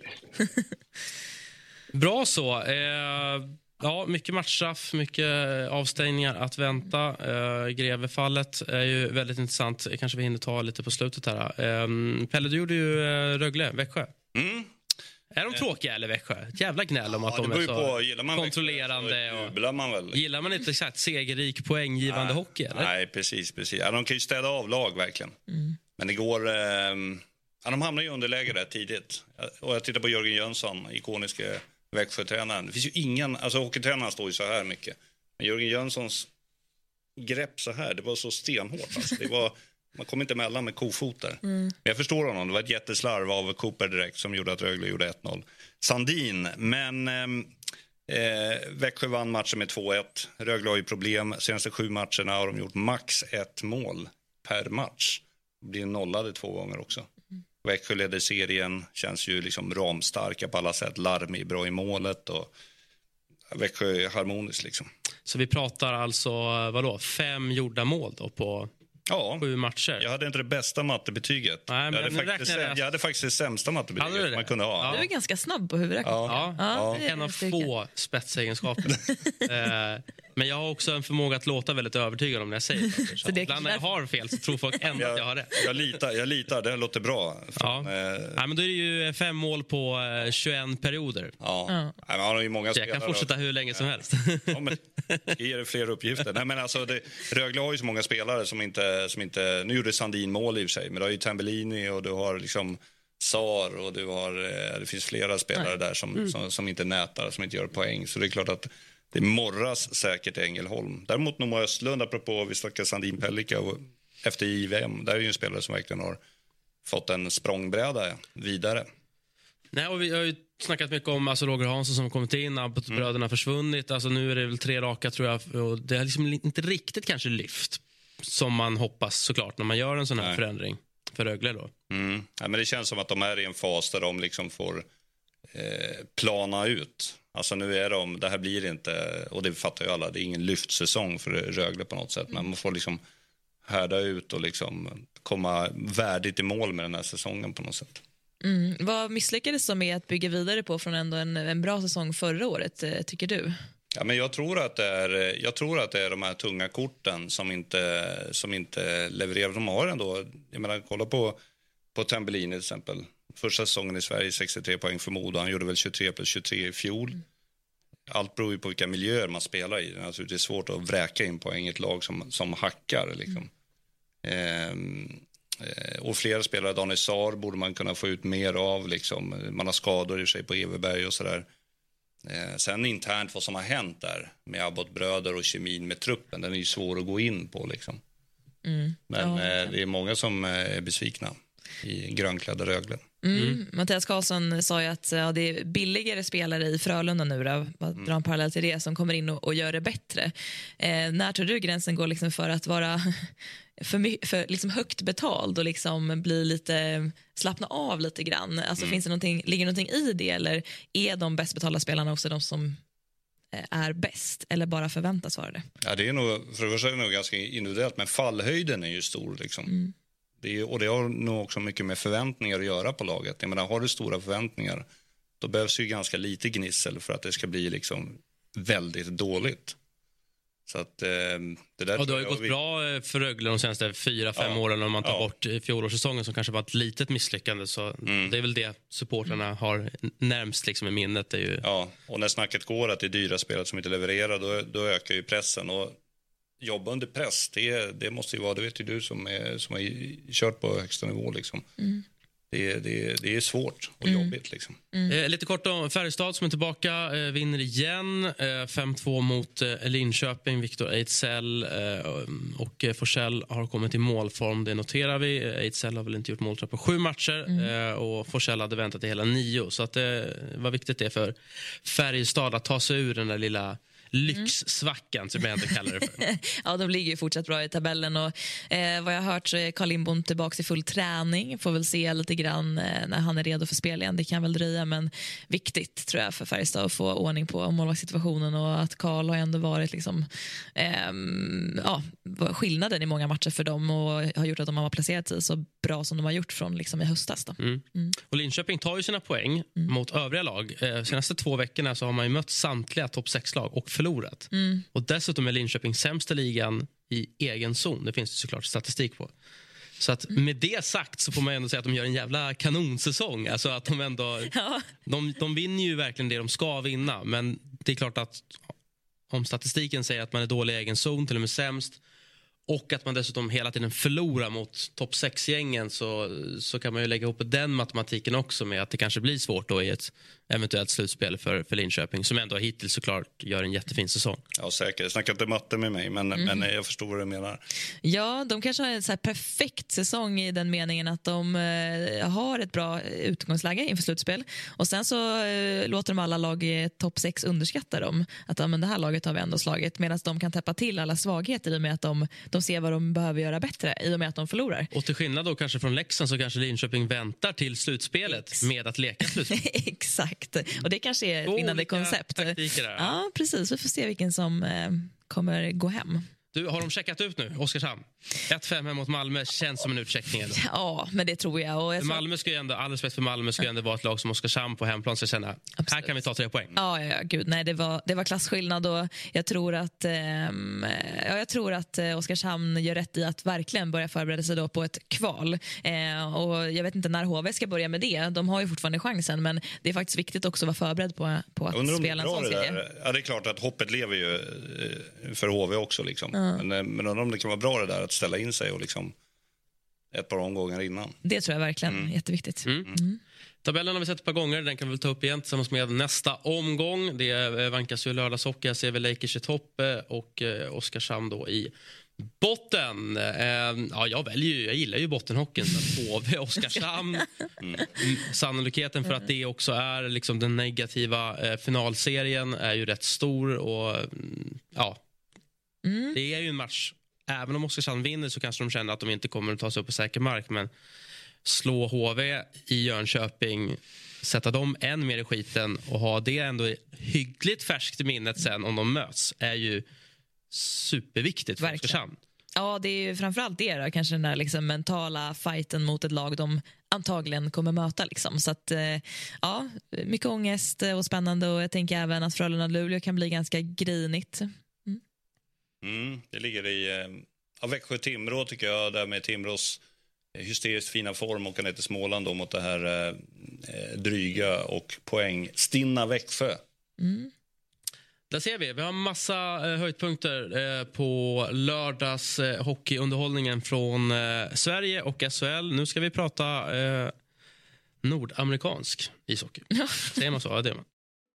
Speaker 3: Bra så. Eh, Ja, mycket matchstraff, mycket avstängningar att vänta. Uh, Grevefallet är ju väldigt intressant. Kanske vi hinner ta lite på slutet här. Um, Pelle, du gjorde ju uh, Rögle, Växjö.
Speaker 5: Mm.
Speaker 3: Är de tråkiga eller Växjö? Jävla gnäll om
Speaker 5: ja,
Speaker 3: att de är så
Speaker 5: på, gillar man
Speaker 3: kontrollerande.
Speaker 5: Växjö, och, man väl.
Speaker 3: Gillar man inte så här segerrik poänggivande
Speaker 5: nej,
Speaker 3: hockey? Eller?
Speaker 5: Nej, precis. precis. Ja, de kan ju städa av lag verkligen. Mm. Men det går... Um, ja, de hamnar ju underläge där tidigt. Och jag tittar på Jörgen Jönsson, ikoniska Växjötränaren. Det finns ju ingen, alltså hockeytränaren står ju så här mycket. Men Jörgen Jönssons grepp så här, det var så stenhårt. Alltså. Det var, man kom inte emellan med kofoter. Mm. Men jag förstår honom, det var ett jätteslarv av Cooper direkt som gjorde att Rögle gjorde ett noll. Sandin, men eh, Växjö vann matchen med två ett. Rögle har ju problem. Senaste sju matcherna har de gjort max ett mål per match. Blir nollade två gånger också. Växjö leder serien, känns ju liksom ramstarka på alla sätt. Larmi bra i målet och Växjö är harmoniskt liksom.
Speaker 3: Så vi pratar alltså, vadå, fem gjorda mål då på
Speaker 5: ja,
Speaker 3: sju matcher?
Speaker 5: Jag hade inte det bästa mattebetyget.
Speaker 3: Nej, men,
Speaker 5: jag, hade
Speaker 3: men
Speaker 5: faktiskt, jag, jag hade faktiskt det sämsta mattebetyget man kunde ha.
Speaker 4: Ja. Du är ganska snabb på huvudräkning.
Speaker 3: Ja, ja. ja. En av få spetsegenskaper. eh, Men jag har också en förmåga att låta väldigt övertygad om när jag säger det. Så ibland när jag har fel så tror folk ändå
Speaker 5: jag,
Speaker 3: att jag har rätt.
Speaker 5: Jag litar, jag litar, det låter bra.
Speaker 3: Ja.
Speaker 5: Från, eh...
Speaker 3: Nej, men då är det ju fem mål på eh, tjugoett perioder.
Speaker 5: Ja, ja. Nej, men han har ju många
Speaker 3: så jag kan fortsätta och... hur länge som helst.
Speaker 5: Ja, men det ger fler uppgifter. Nej, men alltså, det, Rögle har ju så många spelare som inte, som inte... Nu gjorde Sandin mål i och för sig, men du har ju Tambellini och du har liksom Sar och du har... Det finns flera spelare Nej. där som, mm. som, som inte nätar, som inte gör poäng. Så det är klart att det morras säkert i Ängelholm. Däremot Noah Östlund, apropå vi snackar Sandin Pellikka och efter I V M, där är ju en spelare som verkligen har fått en språngbräda vidare.
Speaker 3: Nej, och vi har ju snackat mycket om alltså Roger Hansson som har kommit in, Abbott-bröderna mm. har försvunnit. Alltså nu är det väl tre raka tror jag, och det har liksom inte riktigt kanske lyft som man hoppas såklart när man gör en sån här Nej. förändring för Rögle då.
Speaker 5: Mm. Ja, men det känns som att de är i en fas där de liksom får eh, plana ut. Alltså nu är de, det här blir inte, och det fattar ju alla, det är ingen lyftsäsong för Rögle på något sätt. Men man får liksom härda ut och liksom komma värdigt i mål med den här säsongen på något sätt.
Speaker 4: Mm. Vad misslyckades som med att bygga vidare på från ändå en, en bra säsong förra året, tycker du?
Speaker 5: Ja, men jag tror att det är, jag tror att det är de här tunga korten som inte, som inte levererar. De har ändå, jag menar, kolla på, på Tambellini till exempel. Första säsongen i Sverige, sextiotre poäng för Modo. Han gjorde väl tjugotre plus tjugotre i fjol. Mm. Allt beror ju på vilka miljöer man spelar i. Alltså, det är svårt att vräka in poäng i ett lag som, som hackar. Liksom. Mm. Eh, och flera spelare, Daniel Sar borde man kunna få ut mer av. Liksom. Man har skador i sig på Everberg och sådär. Eh, sen internt vad som har hänt där med Abbott-bröder och kemin med truppen, den är ju svår att gå in på. Liksom. Mm. Men ja, eh, det är många som är besvikna i grönklädda Rögle.
Speaker 4: Mm. Mm. Mattias Karlsson sa ju att ja, det är billigare spelare i Frölunda nu då, att mm. dra en parallell till det, som kommer in och, och gör det bättre. Eh, när tror du gränsen går liksom för att vara för, my- för liksom högt betald och liksom bli lite, slappna av lite grann? Alltså mm. finns det någonting, ligger någonting i det, eller är de bäst betalda spelarna också de som är bäst, eller bara förväntas vara det?
Speaker 5: Ja, det är nog, för det första är det nog ganska individuellt, men fallhöjden är ju stor liksom. Mm. Det är, och det har nog också mycket med förväntningar att göra på laget. Jag menar, har du stora förväntningar, då behövs ju ganska lite gnissel för att det ska bli liksom väldigt dåligt. Så att eh, det där...
Speaker 3: Och det har ju gått vi... bra för Rögle de senaste fyra, fem ja, åren om man tar ja. bort fjolårssäsongen som kanske var ett litet misslyckande. Så mm. det är väl det supporterna mm. har närmst liksom i minnet. Är ju...
Speaker 5: Ja, och när snacket går att det är dyra spelare som inte levererar, då, då ökar ju pressen. Och jobba under press, det, det måste ju vara, det vet ju du som, är, som har kört på högsta nivå liksom. Mm. Det, det, det är svårt och mm. jobbigt liksom.
Speaker 3: Mm. Eh, lite kort om Färjestad som är tillbaka, eh, vinner igen, eh, fem två mot eh, Linköping. Viktor Ejdsell eh, och eh, Forsell har kommit i målform, det noterar vi. Ejdsell har väl inte gjort mål på sju matcher mm. eh, och Forsell hade väntat i hela nio, så att det eh, var viktigt det för Färjestad att ta sig ur den där lilla lyxsvackan mm. som jag inte kallar det för.
Speaker 4: Ja, de ligger ju fortsatt bra i tabellen och eh, vad jag har hört så är Carl Lindbom tillbaka i full träning. Får väl se lite grann eh, när han är redo för spel igen. Det kan väl dröja, men viktigt tror jag för Färjestad att få ordning på målvaktssituationen, och att Carl har ändå varit liksom eh, ja, skillnaden i många matcher för dem och har gjort att de har placerat sig så bra som de har gjort från liksom i höstas då. Mm.
Speaker 3: Mm. Och Linköping tar ju sina poäng mm. mot övriga lag. Eh, senaste två veckorna så har man ju mött samtliga topp sex lag och förlorat. Mm. Och dessutom är Linköping sämsta ligan i egen zon. Det finns det såklart statistik på. Så att med det sagt så får man ändå säga att de gör en jävla kanonsäsong. Alltså att de ändå ja. de, de vinner ju verkligen det de ska vinna. Men det är klart att om statistiken säger att man är dålig i egen zon, till och med sämst, och att man dessutom hela tiden förlorar mot topp sex-gängen, så, så kan man ju lägga ihop den matematiken också med att det kanske blir svårt då i ett eventuellt slutspel för, för Linköping, som ändå hittills såklart gör en jättefin säsong.
Speaker 5: Ja, säkert. Jag snackar inte matte med mig, men, mm. men jag förstår vad du menar.
Speaker 4: Ja, de kanske har en så här perfekt säsong i den meningen att de eh, har ett bra utgångsläge inför slutspel, och sen så eh, låter de alla lag i topp sex underskatta dem. Att ja, men det här laget har vi ändå slagit, medan de kan täppa till alla svagheter i och med att de, de ser vad de behöver göra bättre i och med att de förlorar.
Speaker 3: Och till skillnad då kanske från Leksand så kanske Linköping väntar till slutspelet Ex. med att leka slutspel.
Speaker 4: Exakt. Och det kanske är ett vinnande koncept. Ja, precis. Vi får se vilken som eh, kommer gå hem.
Speaker 3: Du, har de checkat ut nu, Oskarshamn? ett fem hem mot Malmö känns som en utcheckning. Ändå.
Speaker 4: Ja, men det tror jag. Och jag tror...
Speaker 3: Malmö ska ju ändå, all respekt för Malmö, ska ju ändå vara ett lag som Oskarshamn på hemplan ska känna, absolut, här kan vi ta tre poäng.
Speaker 4: Ja, ja, gud, nej, det var, det var klassskillnad, och jag tror att eh, ja, jag tror att eh, Oskarshamn gör rätt i att verkligen börja förbereda sig då på ett kval. Eh, och jag vet inte när H V ska börja med det. De har ju fortfarande chansen, men det är faktiskt viktigt också att vara förberedd på, på att spela en sån serie.
Speaker 5: Ja, det är klart att hoppet lever ju för H V också liksom. Mm. Men, men undrar om det kan vara bra det där att ställa in sig och liksom ett par omgångar innan.
Speaker 4: Det tror jag verkligen mm. jätteviktigt. Mm.
Speaker 3: Mm. Tabellen har vi sett ett par gånger, den kan vi väl ta upp igen tillsammans med nästa omgång. Det vankas ju lördagshockey, jag ser väl Lakers i topp och eh, Oskarshamn då i botten. Eh, ja, jag väljer ju, jag gillar ju bottenhockeyn, så H V Oskarshamn. Mm. Sannolikheten för att det också är liksom den negativa eh, finalserien är ju rätt stor, och mm, ja, mm. det är ju en match. Även om Oskarshamn vinner så kanske de känner att de inte kommer att ta sig upp på säker mark, men slå H V i Jönköping, sätta dem än mer i skiten och ha det ändå hyggligt färskt i minnet sen om de möts, är ju superviktigt för Oskarshamn.
Speaker 4: Ja, det är ju framförallt det då, kanske den där liksom mentala fighten mot ett lag de antagligen kommer möta liksom. Så att ja, mycket ångest och spännande, och jag tänker även att Frölunda-Luleå kan bli ganska grinigt. Mm.
Speaker 5: Mm, det ligger i ja, Växjö-Timrå tycker jag, där med Timrås hysteriskt fina form, och kan till Småland då mot det här eh, dryga och poäng stinna Växjö.
Speaker 4: Mm.
Speaker 3: Där ser vi, vi har massa eh, höjdpunkter eh, på lördags eh, hockeyunderhållningen från eh, Sverige och S H L. Nu ska vi prata eh, nordamerikansk ishockey. Säger man så? Ja, det är man.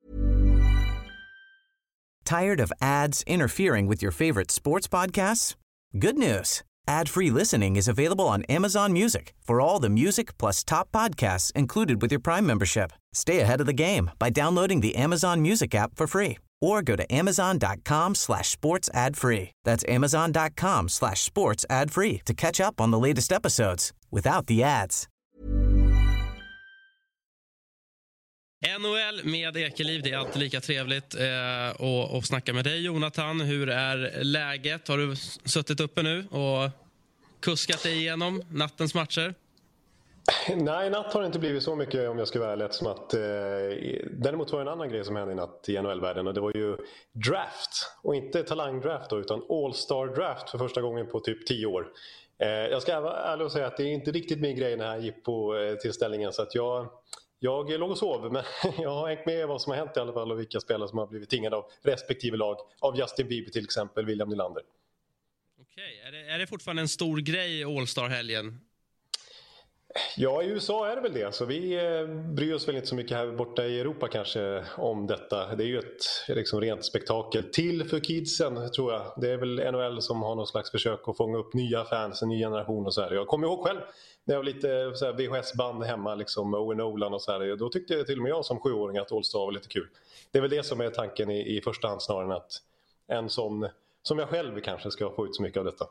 Speaker 12: Tired of ads interfering with your favorite sports podcasts? Good news. Ad-free listening is available on Amazon Music for all the music plus top podcasts included with your Prime membership. Stay ahead of the game by downloading the Amazon Music app for free or go to amazon.com slash sports ad free. That's amazon.com slash sports ad free to catch up on the latest episodes without the ads.
Speaker 3: N H L med Ekeliv, det är alltid lika trevligt eh, och, och snacka med dig, Jonathan. Hur är läget? Har du suttit uppe nu och kuskat dig igenom nattens matcher?
Speaker 13: Nej, natt har det inte blivit så mycket om jag ska vara ärlig, som att eh, däremot var det en annan grej som hände i natt i N H L-världen, och det var ju draft, och inte talangdraft då, utan all-star draft för första gången på typ tio år. Eh, jag ska vara ärlig och säga att det är inte riktigt min grej, den här jippo-tillställningen, så att jag Jag låg och sov, men jag har hängt med vad som har hänt i alla fall, och vilka spelare som har blivit tingade av respektive lag, av Justin Bieber till exempel, William Nylander.
Speaker 3: Okej, är det, är det fortfarande en stor grej All-Star-helgen?
Speaker 13: Ja, i U S A är det väl det. Så vi eh, bryr oss väl inte så mycket här borta i Europa kanske om detta. Det är ju ett liksom, rent spektakel till för kidsen, tror jag. Det är väl N H L som har någon slags försök att fånga upp nya fans, en ny generation och så här. Jag kommer ihåg själv när jag var lite så här, V H S-band hemma, liksom Owen Nolan och så här. Då tyckte jag till och med jag som sjuåring att All-Star var lite kul. Det är väl det som är tanken i, i första hand, snarare än att en som, som jag själv kanske ska få ut så mycket av detta.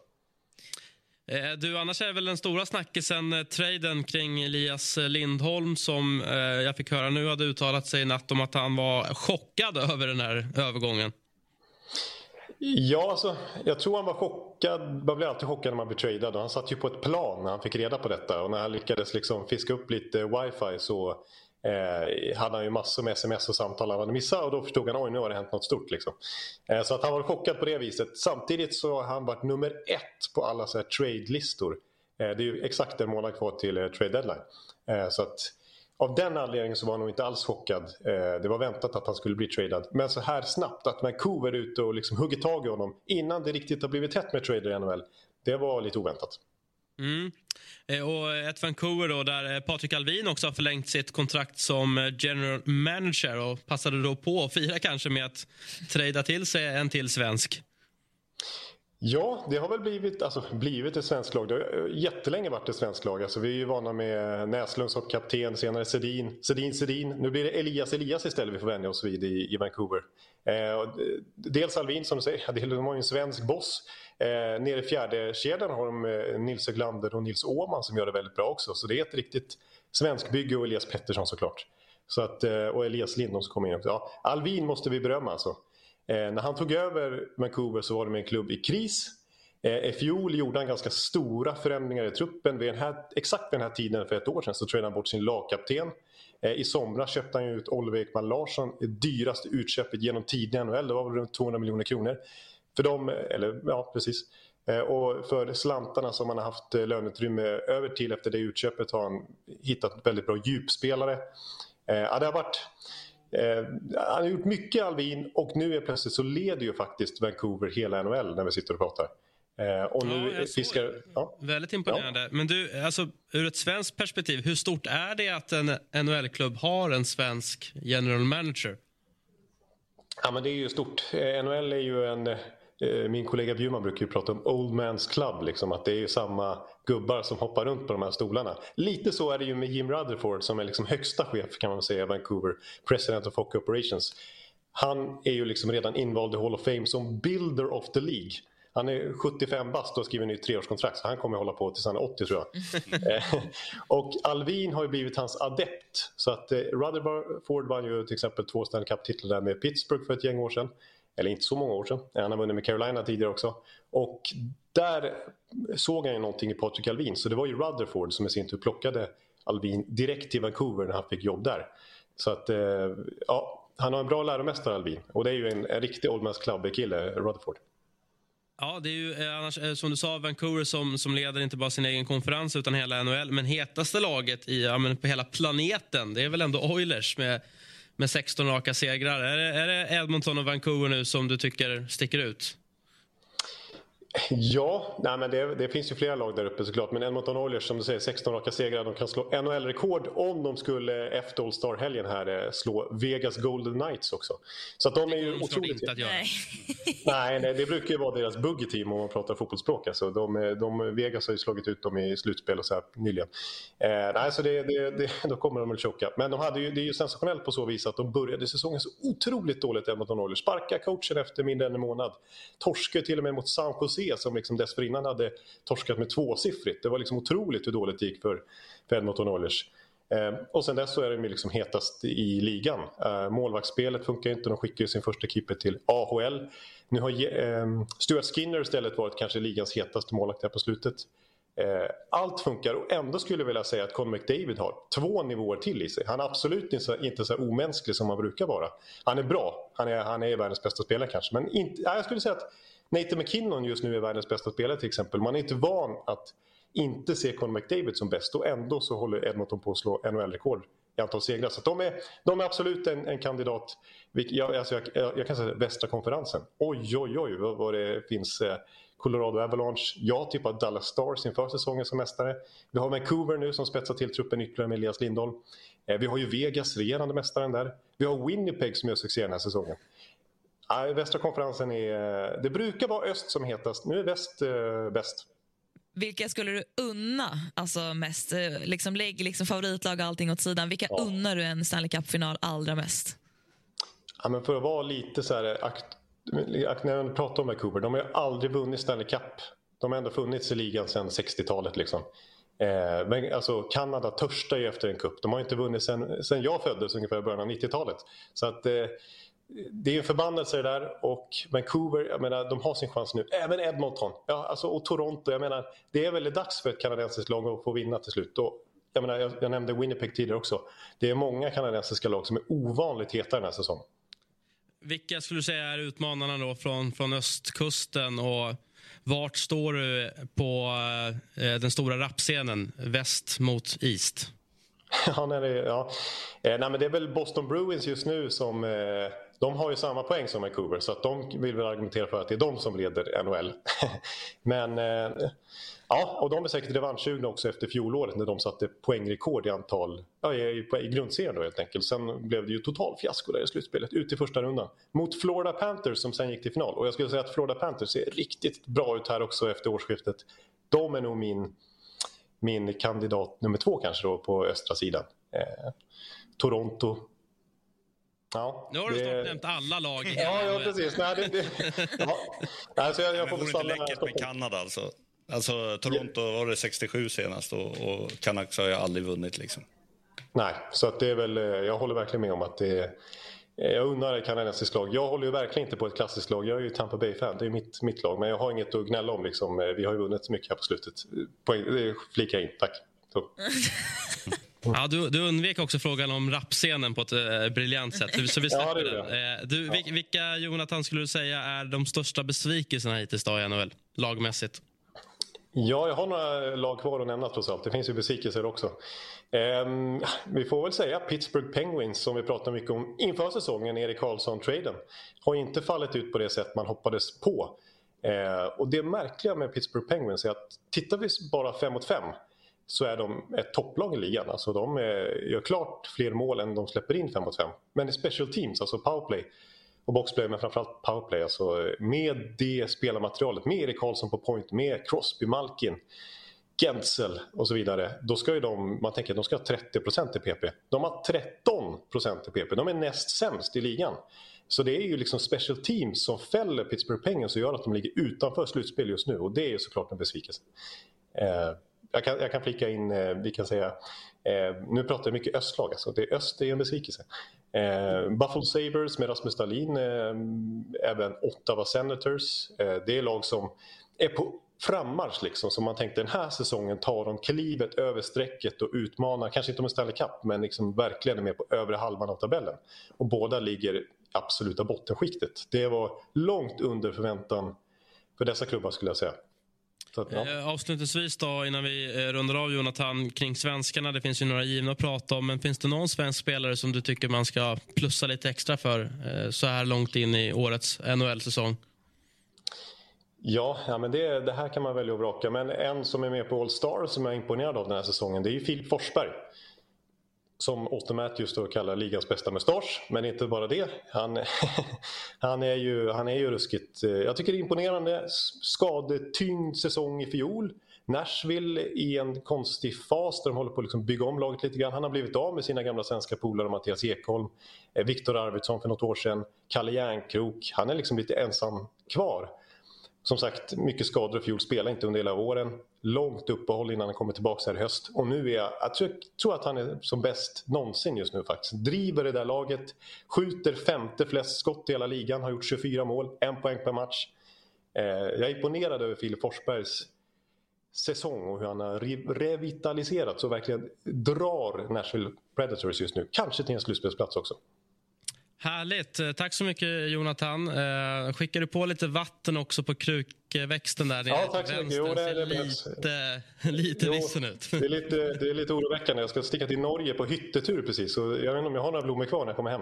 Speaker 3: Du, annars är väl den stora snackisen eh, traden kring Elias Lindholm som eh, jag fick höra nu hade uttalat sig i natt om att han var chockad över den här övergången.
Speaker 13: Ja, alltså, jag tror han var chockad. Man blir alltid chockad när man blir tradad. Och han satt ju på ett plan när han fick reda på detta. Och när han lyckades liksom fiska upp lite wifi så eh, hade han ju massor med sms och samtal han hade missat. Och då förstod han, oj, nu har det hänt något stort liksom. Eh, så att han var chockad på det viset. Samtidigt så har han varit nummer ett på alla så här trade-listor. Eh, det är ju exakt en månad kvar till eh, trade deadline. Eh, så att av den anledningen så var han nog inte alls chockad. Eh, det var väntat att han skulle bli tradad. Men så här snabbt att Vancouver är ute och liksom hugger tag i honom innan det riktigt har blivit tätt med trader i N H L. Det var lite oväntat.
Speaker 3: Mm. Eh, och ett Vancouver då, där Patrik Allvin också har förlängt sitt kontrakt som general manager och passade då på att fira kanske med att trada till sig en till svensk.
Speaker 13: Ja, det har väl blivit, alltså, blivit ett svenskt lag. Det har jättelänge varit ett svenskt lag. Alltså, vi är ju vana med Näslund som kapten, senare Sedin, Sedin, Sedin. Nu blir det Elias Elias istället vi får vänja oss vid i, i Vancouver. Eh, och dels Alvin som du säger, de har ju en svensk boss. Eh, nere i fjärde kedjan har de eh, Nils Höglander och Nils Åhman som gör det väldigt bra också. Så det är ett riktigt svensk bygge och Elias Pettersson såklart. Så att, eh, och Elias Lindholm som kommer in. Ja, Alvin måste vi berömma alltså. Eh, när han tog över Vancouver så var det med en klubb i kris. Eh, I fjol gjorde han ganska stora förändringar i truppen. Vid den här, exakt vid den här tiden för ett år sedan så trädde han bort sin lagkapten. Eh, I somras köpte han ut Oliver Ekman Larsson, det dyraste utköpet genom tiden i N H L. Det var runt tvåhundra miljoner kronor. För dem, eller ja precis. Eh, och för slantarna som han har haft eh, löneutrymme över till efter det utköpet har han hittat väldigt bra djupspelare. Eh, ja, det har varit... Eh, han har gjort mycket Alvin och nu är plötsligt så leder ju faktiskt Vancouver hela N H L när vi sitter och pratar. Eh, och nu
Speaker 3: ja,
Speaker 13: fiskar... Ja.
Speaker 3: Väldigt imponerande. Ja. Men du, alltså, ur ett svenskt perspektiv, hur stort är det att en N H L-klubb har en svensk general manager?
Speaker 13: Ja, men det är ju stort. N H L är ju en... Min kollega Bjurman brukar ju prata om Old Man's Club, liksom, att det är ju samma gubbar som hoppar runt på de här stolarna. Lite så är det ju med Jim Rutherford som är liksom högsta chef kan man säga i Vancouver, President of Hockey Operations. Han är ju liksom redan invald i Hall of Fame som Builder of the League. Han är sjuttiofem bast och skriver nytt treårskontrakt så han kommer hålla på tills han är åttio tror jag. Och Alvin har ju blivit hans adept. Så att eh, Rutherford vann ju till exempel två Stanley Cup-titlar där med Pittsburgh för ett gäng år sedan. Eller inte så många år sedan. Han har vunnit med Carolina tidigare också. Och där såg han ju någonting i Patrik Allvin. Så det var ju Rutherford som i sin tur plockade Allvin direkt till Vancouver när han fick jobb där. Så att, eh, ja, han har en bra läromästare Allvin. Och det är ju en, en riktig Old Man's Club-kille, Rutherford.
Speaker 3: Ja, det är ju eh, annars, eh, som du sa, Vancouver som, som leder inte bara sin egen konferens utan hela N H L. Men hetaste laget i, ja, men på hela planeten, det är väl ändå Oilers med... med sexton raka segrar. Är det, är det Edmonton och Vancouver nu som du tycker sticker ut?
Speaker 13: Ja, nej men det, det finns ju flera lag där uppe såklart. Men Edmonton Oilers, som du säger, sexton raka segrar. De kan slå N H L-rekord om de skulle efter All-Star-helgen här slå Vegas Golden Knights också. Så att de är ju otroligt...
Speaker 3: Att göra.
Speaker 4: Nej.
Speaker 13: nej, nej, det brukar ju vara deras buggy-team om man pratar fotbollsspråk. Alltså, de, de, Vegas har ju slagit ut dem i slutspel och så här nyligen. Eh, nej, så det, det, det, då kommer de att choka. Men de hade ju, det är ju sensationellt på så vis att de började säsongen så otroligt dåligt, Edmonton Oilers. Sparka coachen efter mindre än en månad. Torskade till och med mot San Jose som liksom dessförinnan hade torskat med tvåsiffrigt. Det var liksom otroligt hur dåligt det gick för, för Edmonton Oilers. Eh, och sen dess så är de liksom hetast i ligan. Eh, målvaktsspelet funkar inte. De skickar ju sin första keeper till A H L. Nu har eh, Stuart Skinner istället varit kanske ligans hetaste målvakt här på slutet. Eh, allt funkar och ändå skulle jag vilja säga att Conor McDavid har två nivåer till i sig. Han är absolut inte så, inte så omänsklig som han brukar vara. Han är bra. Han är, han är världens bästa spelare kanske. Men inte, jag skulle säga att Nathan McKinnon just nu är världens bästa spelare till exempel. Man är inte van att inte se Conor McDavid som bäst. Och ändå så håller Edmonton på att slå N H L-rekord i antal segrar. Så de är, de är absolut en, en kandidat. Jag, alltså jag, jag, jag kan säga västra konferensen. Oj, oj, oj vad, vad det finns eh, Colorado Avalanche. Jag tippar Dallas Stars inför säsongen som mästare. Vi har Vancouver nu som spetsar till truppen ytterligare med Elias Lindholm. Vi har ju Vegas, regerande mästaren där. Vi har Winnipeg som gör succé den här säsongen. Ja, västra konferensen är... Det brukar vara öst som hetast. Nu är väst äh, bäst.
Speaker 4: Vilka skulle du unna alltså mest? Liksom lägg liksom favoritlag och allting åt sidan. Vilka ja. unnar du en Stanley Cup-final allra mest?
Speaker 13: Ja, men för att vara lite så här... Akt, när jag pratar om Vancouver, de har ju aldrig vunnit Stanley Cup. De har ändå funnits i ligan sedan sextiotalet liksom. Eh, men alltså Kanada törstar ju efter en cup. De har inte vunnit sedan, sedan jag föddes ungefär i början av nittiotalet. Så att eh, det är en förbannelse det där. Och Vancouver, jag menar, de har sin chans nu. Även Edmonton, ja, alltså, och Toronto. Jag menar, det är väl dags för ett kanadensiskt lag att få vinna till slut. Och, jag, menar, jag, jag nämnde Winnipeg tidigare också. Det är många kanadensiska lag som är ovanligt heta den här säsongen.
Speaker 3: Vilka skulle du säga är utmanarna då från, från östkusten, och vart står du på eh, den stora rapscenen, väst mot east?
Speaker 13: Ja, nej, det, ja. Eh, nej, men det är väl Boston Bruins just nu som eh, de har ju samma poäng som Vancouver, så att de vill väl argumentera för att det är de som leder N H L. Men eh, ja, och de är säkert revanschsugna också efter fjolåret när de satte poängrekord i antal ja, i, i grundserien då helt enkelt. Sen blev det ju total fiasko där i slutspelet ut i första rundan mot Florida Panthers som sen gick till final. Och jag skulle säga att Florida Panthers ser riktigt bra ut här också efter årsskiftet. De är nog min min kandidat nummer två kanske då på östra sidan. Eh, Toronto. Ja,
Speaker 3: nu har du
Speaker 13: det...
Speaker 3: snart nämnt alla lag.
Speaker 13: Ja, ja, precis. Nej, det, det... Ja. Alltså, jag, jag
Speaker 5: får väl stanna läckert med Kanada alltså. Alltså Toronto var det sextiosju senast och, och Canucks har jag aldrig vunnit liksom.
Speaker 13: Nej, så att det är väl, jag håller verkligen med om att det är, jag undrar kanadensiskt lag. Jag håller ju verkligen inte på ett klassiskt lag. Jag är ju Tampa Bay-fan, det är mitt, mitt lag. Men jag har inget att gnälla om liksom. Vi har ju vunnit mycket här på slutet. Poäng, flika in, tack.
Speaker 3: Ja, du, du undvek också frågan om rapscenen på ett eh, briljant sätt. Så vi släpper
Speaker 13: ja,
Speaker 3: den. Eh, du, ja. vil, vilka, Jonathan, skulle du säga är de största besvikelserna hittills då i N H L, lagmässigt?
Speaker 13: Ja, jag har några lag kvar att nämna trots allt. Det finns ju besvikelser också. Um, vi får väl säga Pittsburgh Penguins som vi pratar mycket om inför säsongen, Erik Karlsson-traden. Har inte fallit ut på det sätt man hoppades på. Uh, och det märkliga med Pittsburgh Penguins är att tittar vi bara fem mot fem så är de ett topplag i ligan. Alltså de är, gör klart fler mål än de släpper in fem mot fem. Men i special teams, alltså powerplay och boxplay, men framförallt powerplay, alltså med det spelarmaterialet, med Erik Karlsson på point, med Crosby, Malkin, Gensel och så vidare, då ska ju de, man tänker att de ska ha trettio procent i P P. De har tretton procent i P P. De är näst sämst i ligan. Så det är ju liksom special teams som fäller Pittsburgh Penguins och gör att de ligger utanför slutspel just nu, och det är ju såklart en besvikelse. Eh, jag, kan, jag kan flika in, eh, vi kan säga eh, nu pratar jag mycket östlag, alltså det är öst, det är en besvikelse. Eh, Buffalo Sabres med Rasmus Dahlin, eh, även Ottawa Senators, eh, det är lag som är på frammarsch liksom, som man tänkte den här säsongen tar de klivet över strecket och utmanar, kanske inte om en Stanley Cup, men liksom verkligen är med på övre halvan av tabellen, och båda ligger absoluta bottenskiktet. Det var långt under förväntan för dessa klubbar skulle jag säga. Så att, ja.
Speaker 3: eh, avslutningsvis då, innan vi eh, rundar av, Jonathan, kring svenskarna, det finns ju några givna att prata om, men finns det någon svensk spelare som du tycker man ska plussa lite extra för eh, så här långt in i årets N H L-säsong?
Speaker 13: Ja, ja men det, det här kan man välja att vraka, men en som är med på All Star som jag är imponerad av den här säsongen, det är ju Filip Forsberg, som Otto Matthews då kallar ligans bästa mustasch, men inte bara det. Han, han, är ju, han är ju ruskigt, jag tycker det är imponerande, skadetyngd säsong i fjol. Nashville i en konstig fas där de håller på att liksom bygga om laget lite grann. Han har blivit av med sina gamla svenska polare, Mattias Ekholm, Viktor Arvidsson för något år sedan, Kalle Järnkrok. Han är liksom lite ensam kvar. Som sagt, mycket skador i fjol, spelar inte under hela våren. Långt uppehåll innan han kommer tillbaka här i höst. Och nu är jag, jag tror, tror att han är som bäst någonsin just nu faktiskt. Driver det där laget, skjuter femte flest skott i hela ligan, har gjort tjugofyra mål, en poäng per match. Eh, jag är imponerad över Filip Forsbergs säsong och hur han har re- revitaliserat så verkligen drar Nashville Predators just nu. Kanske till en slutspelsplats också.
Speaker 3: Härligt, tack så mycket Jonathan. Eh, skickar du på lite vatten också på krukväxten där?
Speaker 13: Ja, tack så mycket. Jo, det, det
Speaker 3: lite lite vissen ut.
Speaker 13: Det är lite, det är lite oroväckande. Jag ska sticka till Norge på hyttetur precis. Så jag vet inte om jag har några blommor kvar när jag kommer hem.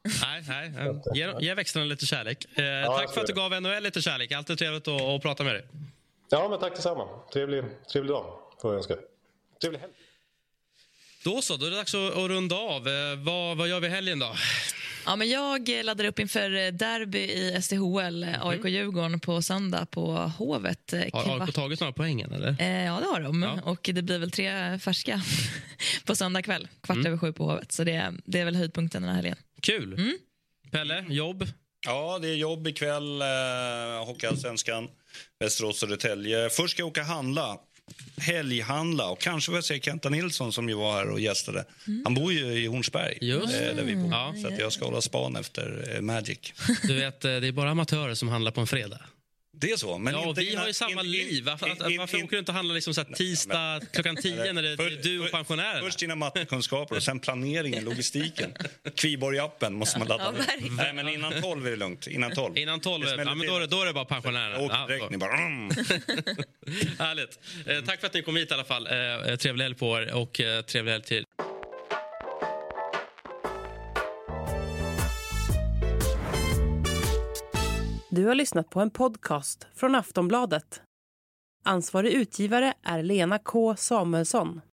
Speaker 3: Nej, nej. Ge, ge växterna lite kärlek. Eh,
Speaker 13: Ja,
Speaker 3: tack för att du gav N H L lite kärlek. Alltid trevligt att, att prata med dig.
Speaker 13: Ja, men tack detsamma. Trevlig, trevlig dag, får jag önska. Trevlig helg.
Speaker 3: Då så, då är det dags att, att runda av. Eh, vad, vad gör vi helgen då?
Speaker 4: Ja, men jag laddar upp inför derby i S D H L, mm. A I K-Djurgården på söndag på Hovet.
Speaker 3: Har A I K tagit några poängen, eller?
Speaker 4: Eh, ja, det har de.
Speaker 3: Ja.
Speaker 4: Och det blir väl tre färska på söndag kväll. Kvart mm. över sju på Hovet. Så det, det är väl höjdpunkten den här helgen.
Speaker 3: Kul. Mm. Pelle, jobb?
Speaker 5: Ja, det är jobb ikväll. Eh, Hockeyallsvenskan, Västerås och Södertälje. Först ska jag åka handla. Helghandla. Och kanske får jag se Kenta Nilsson som ju var här och gästade. Mm. Han bor ju i Hornsberg.
Speaker 3: Just.
Speaker 5: Eh, där vi bor.
Speaker 3: Ja.
Speaker 5: Så att jag ska hålla span efter eh, Magic.
Speaker 3: Du vet, det är bara amatörer som handlar på en fredag.
Speaker 5: Det är så. Men
Speaker 3: ja,
Speaker 5: inte
Speaker 3: vi
Speaker 5: innan,
Speaker 3: har ju samma
Speaker 5: in,
Speaker 3: liv. Varför,
Speaker 5: in, in,
Speaker 3: varför
Speaker 5: in,
Speaker 3: åker du inte och handlar liksom så här tisdag men, klockan tio när det är du och pensionärerna?
Speaker 5: Först dina mattekunskaper och sen planeringen, logistiken. Kviborg-appen måste man ladda ner. Ja, nej, men innan tolv är det lugnt. Innan tolv.
Speaker 3: Innan tolv, ja, men då, är det, då är det bara pensionärerna.
Speaker 5: Och direkt, ni bara... Mm.
Speaker 3: Härligt. Eh, tack för att ni kom hit i alla fall. Eh, trevlig helg på er och eh, trevlig helg till...
Speaker 1: Du har lyssnat på en podcast från Aftonbladet. Ansvarig utgivare är Lena K. Samuelsson.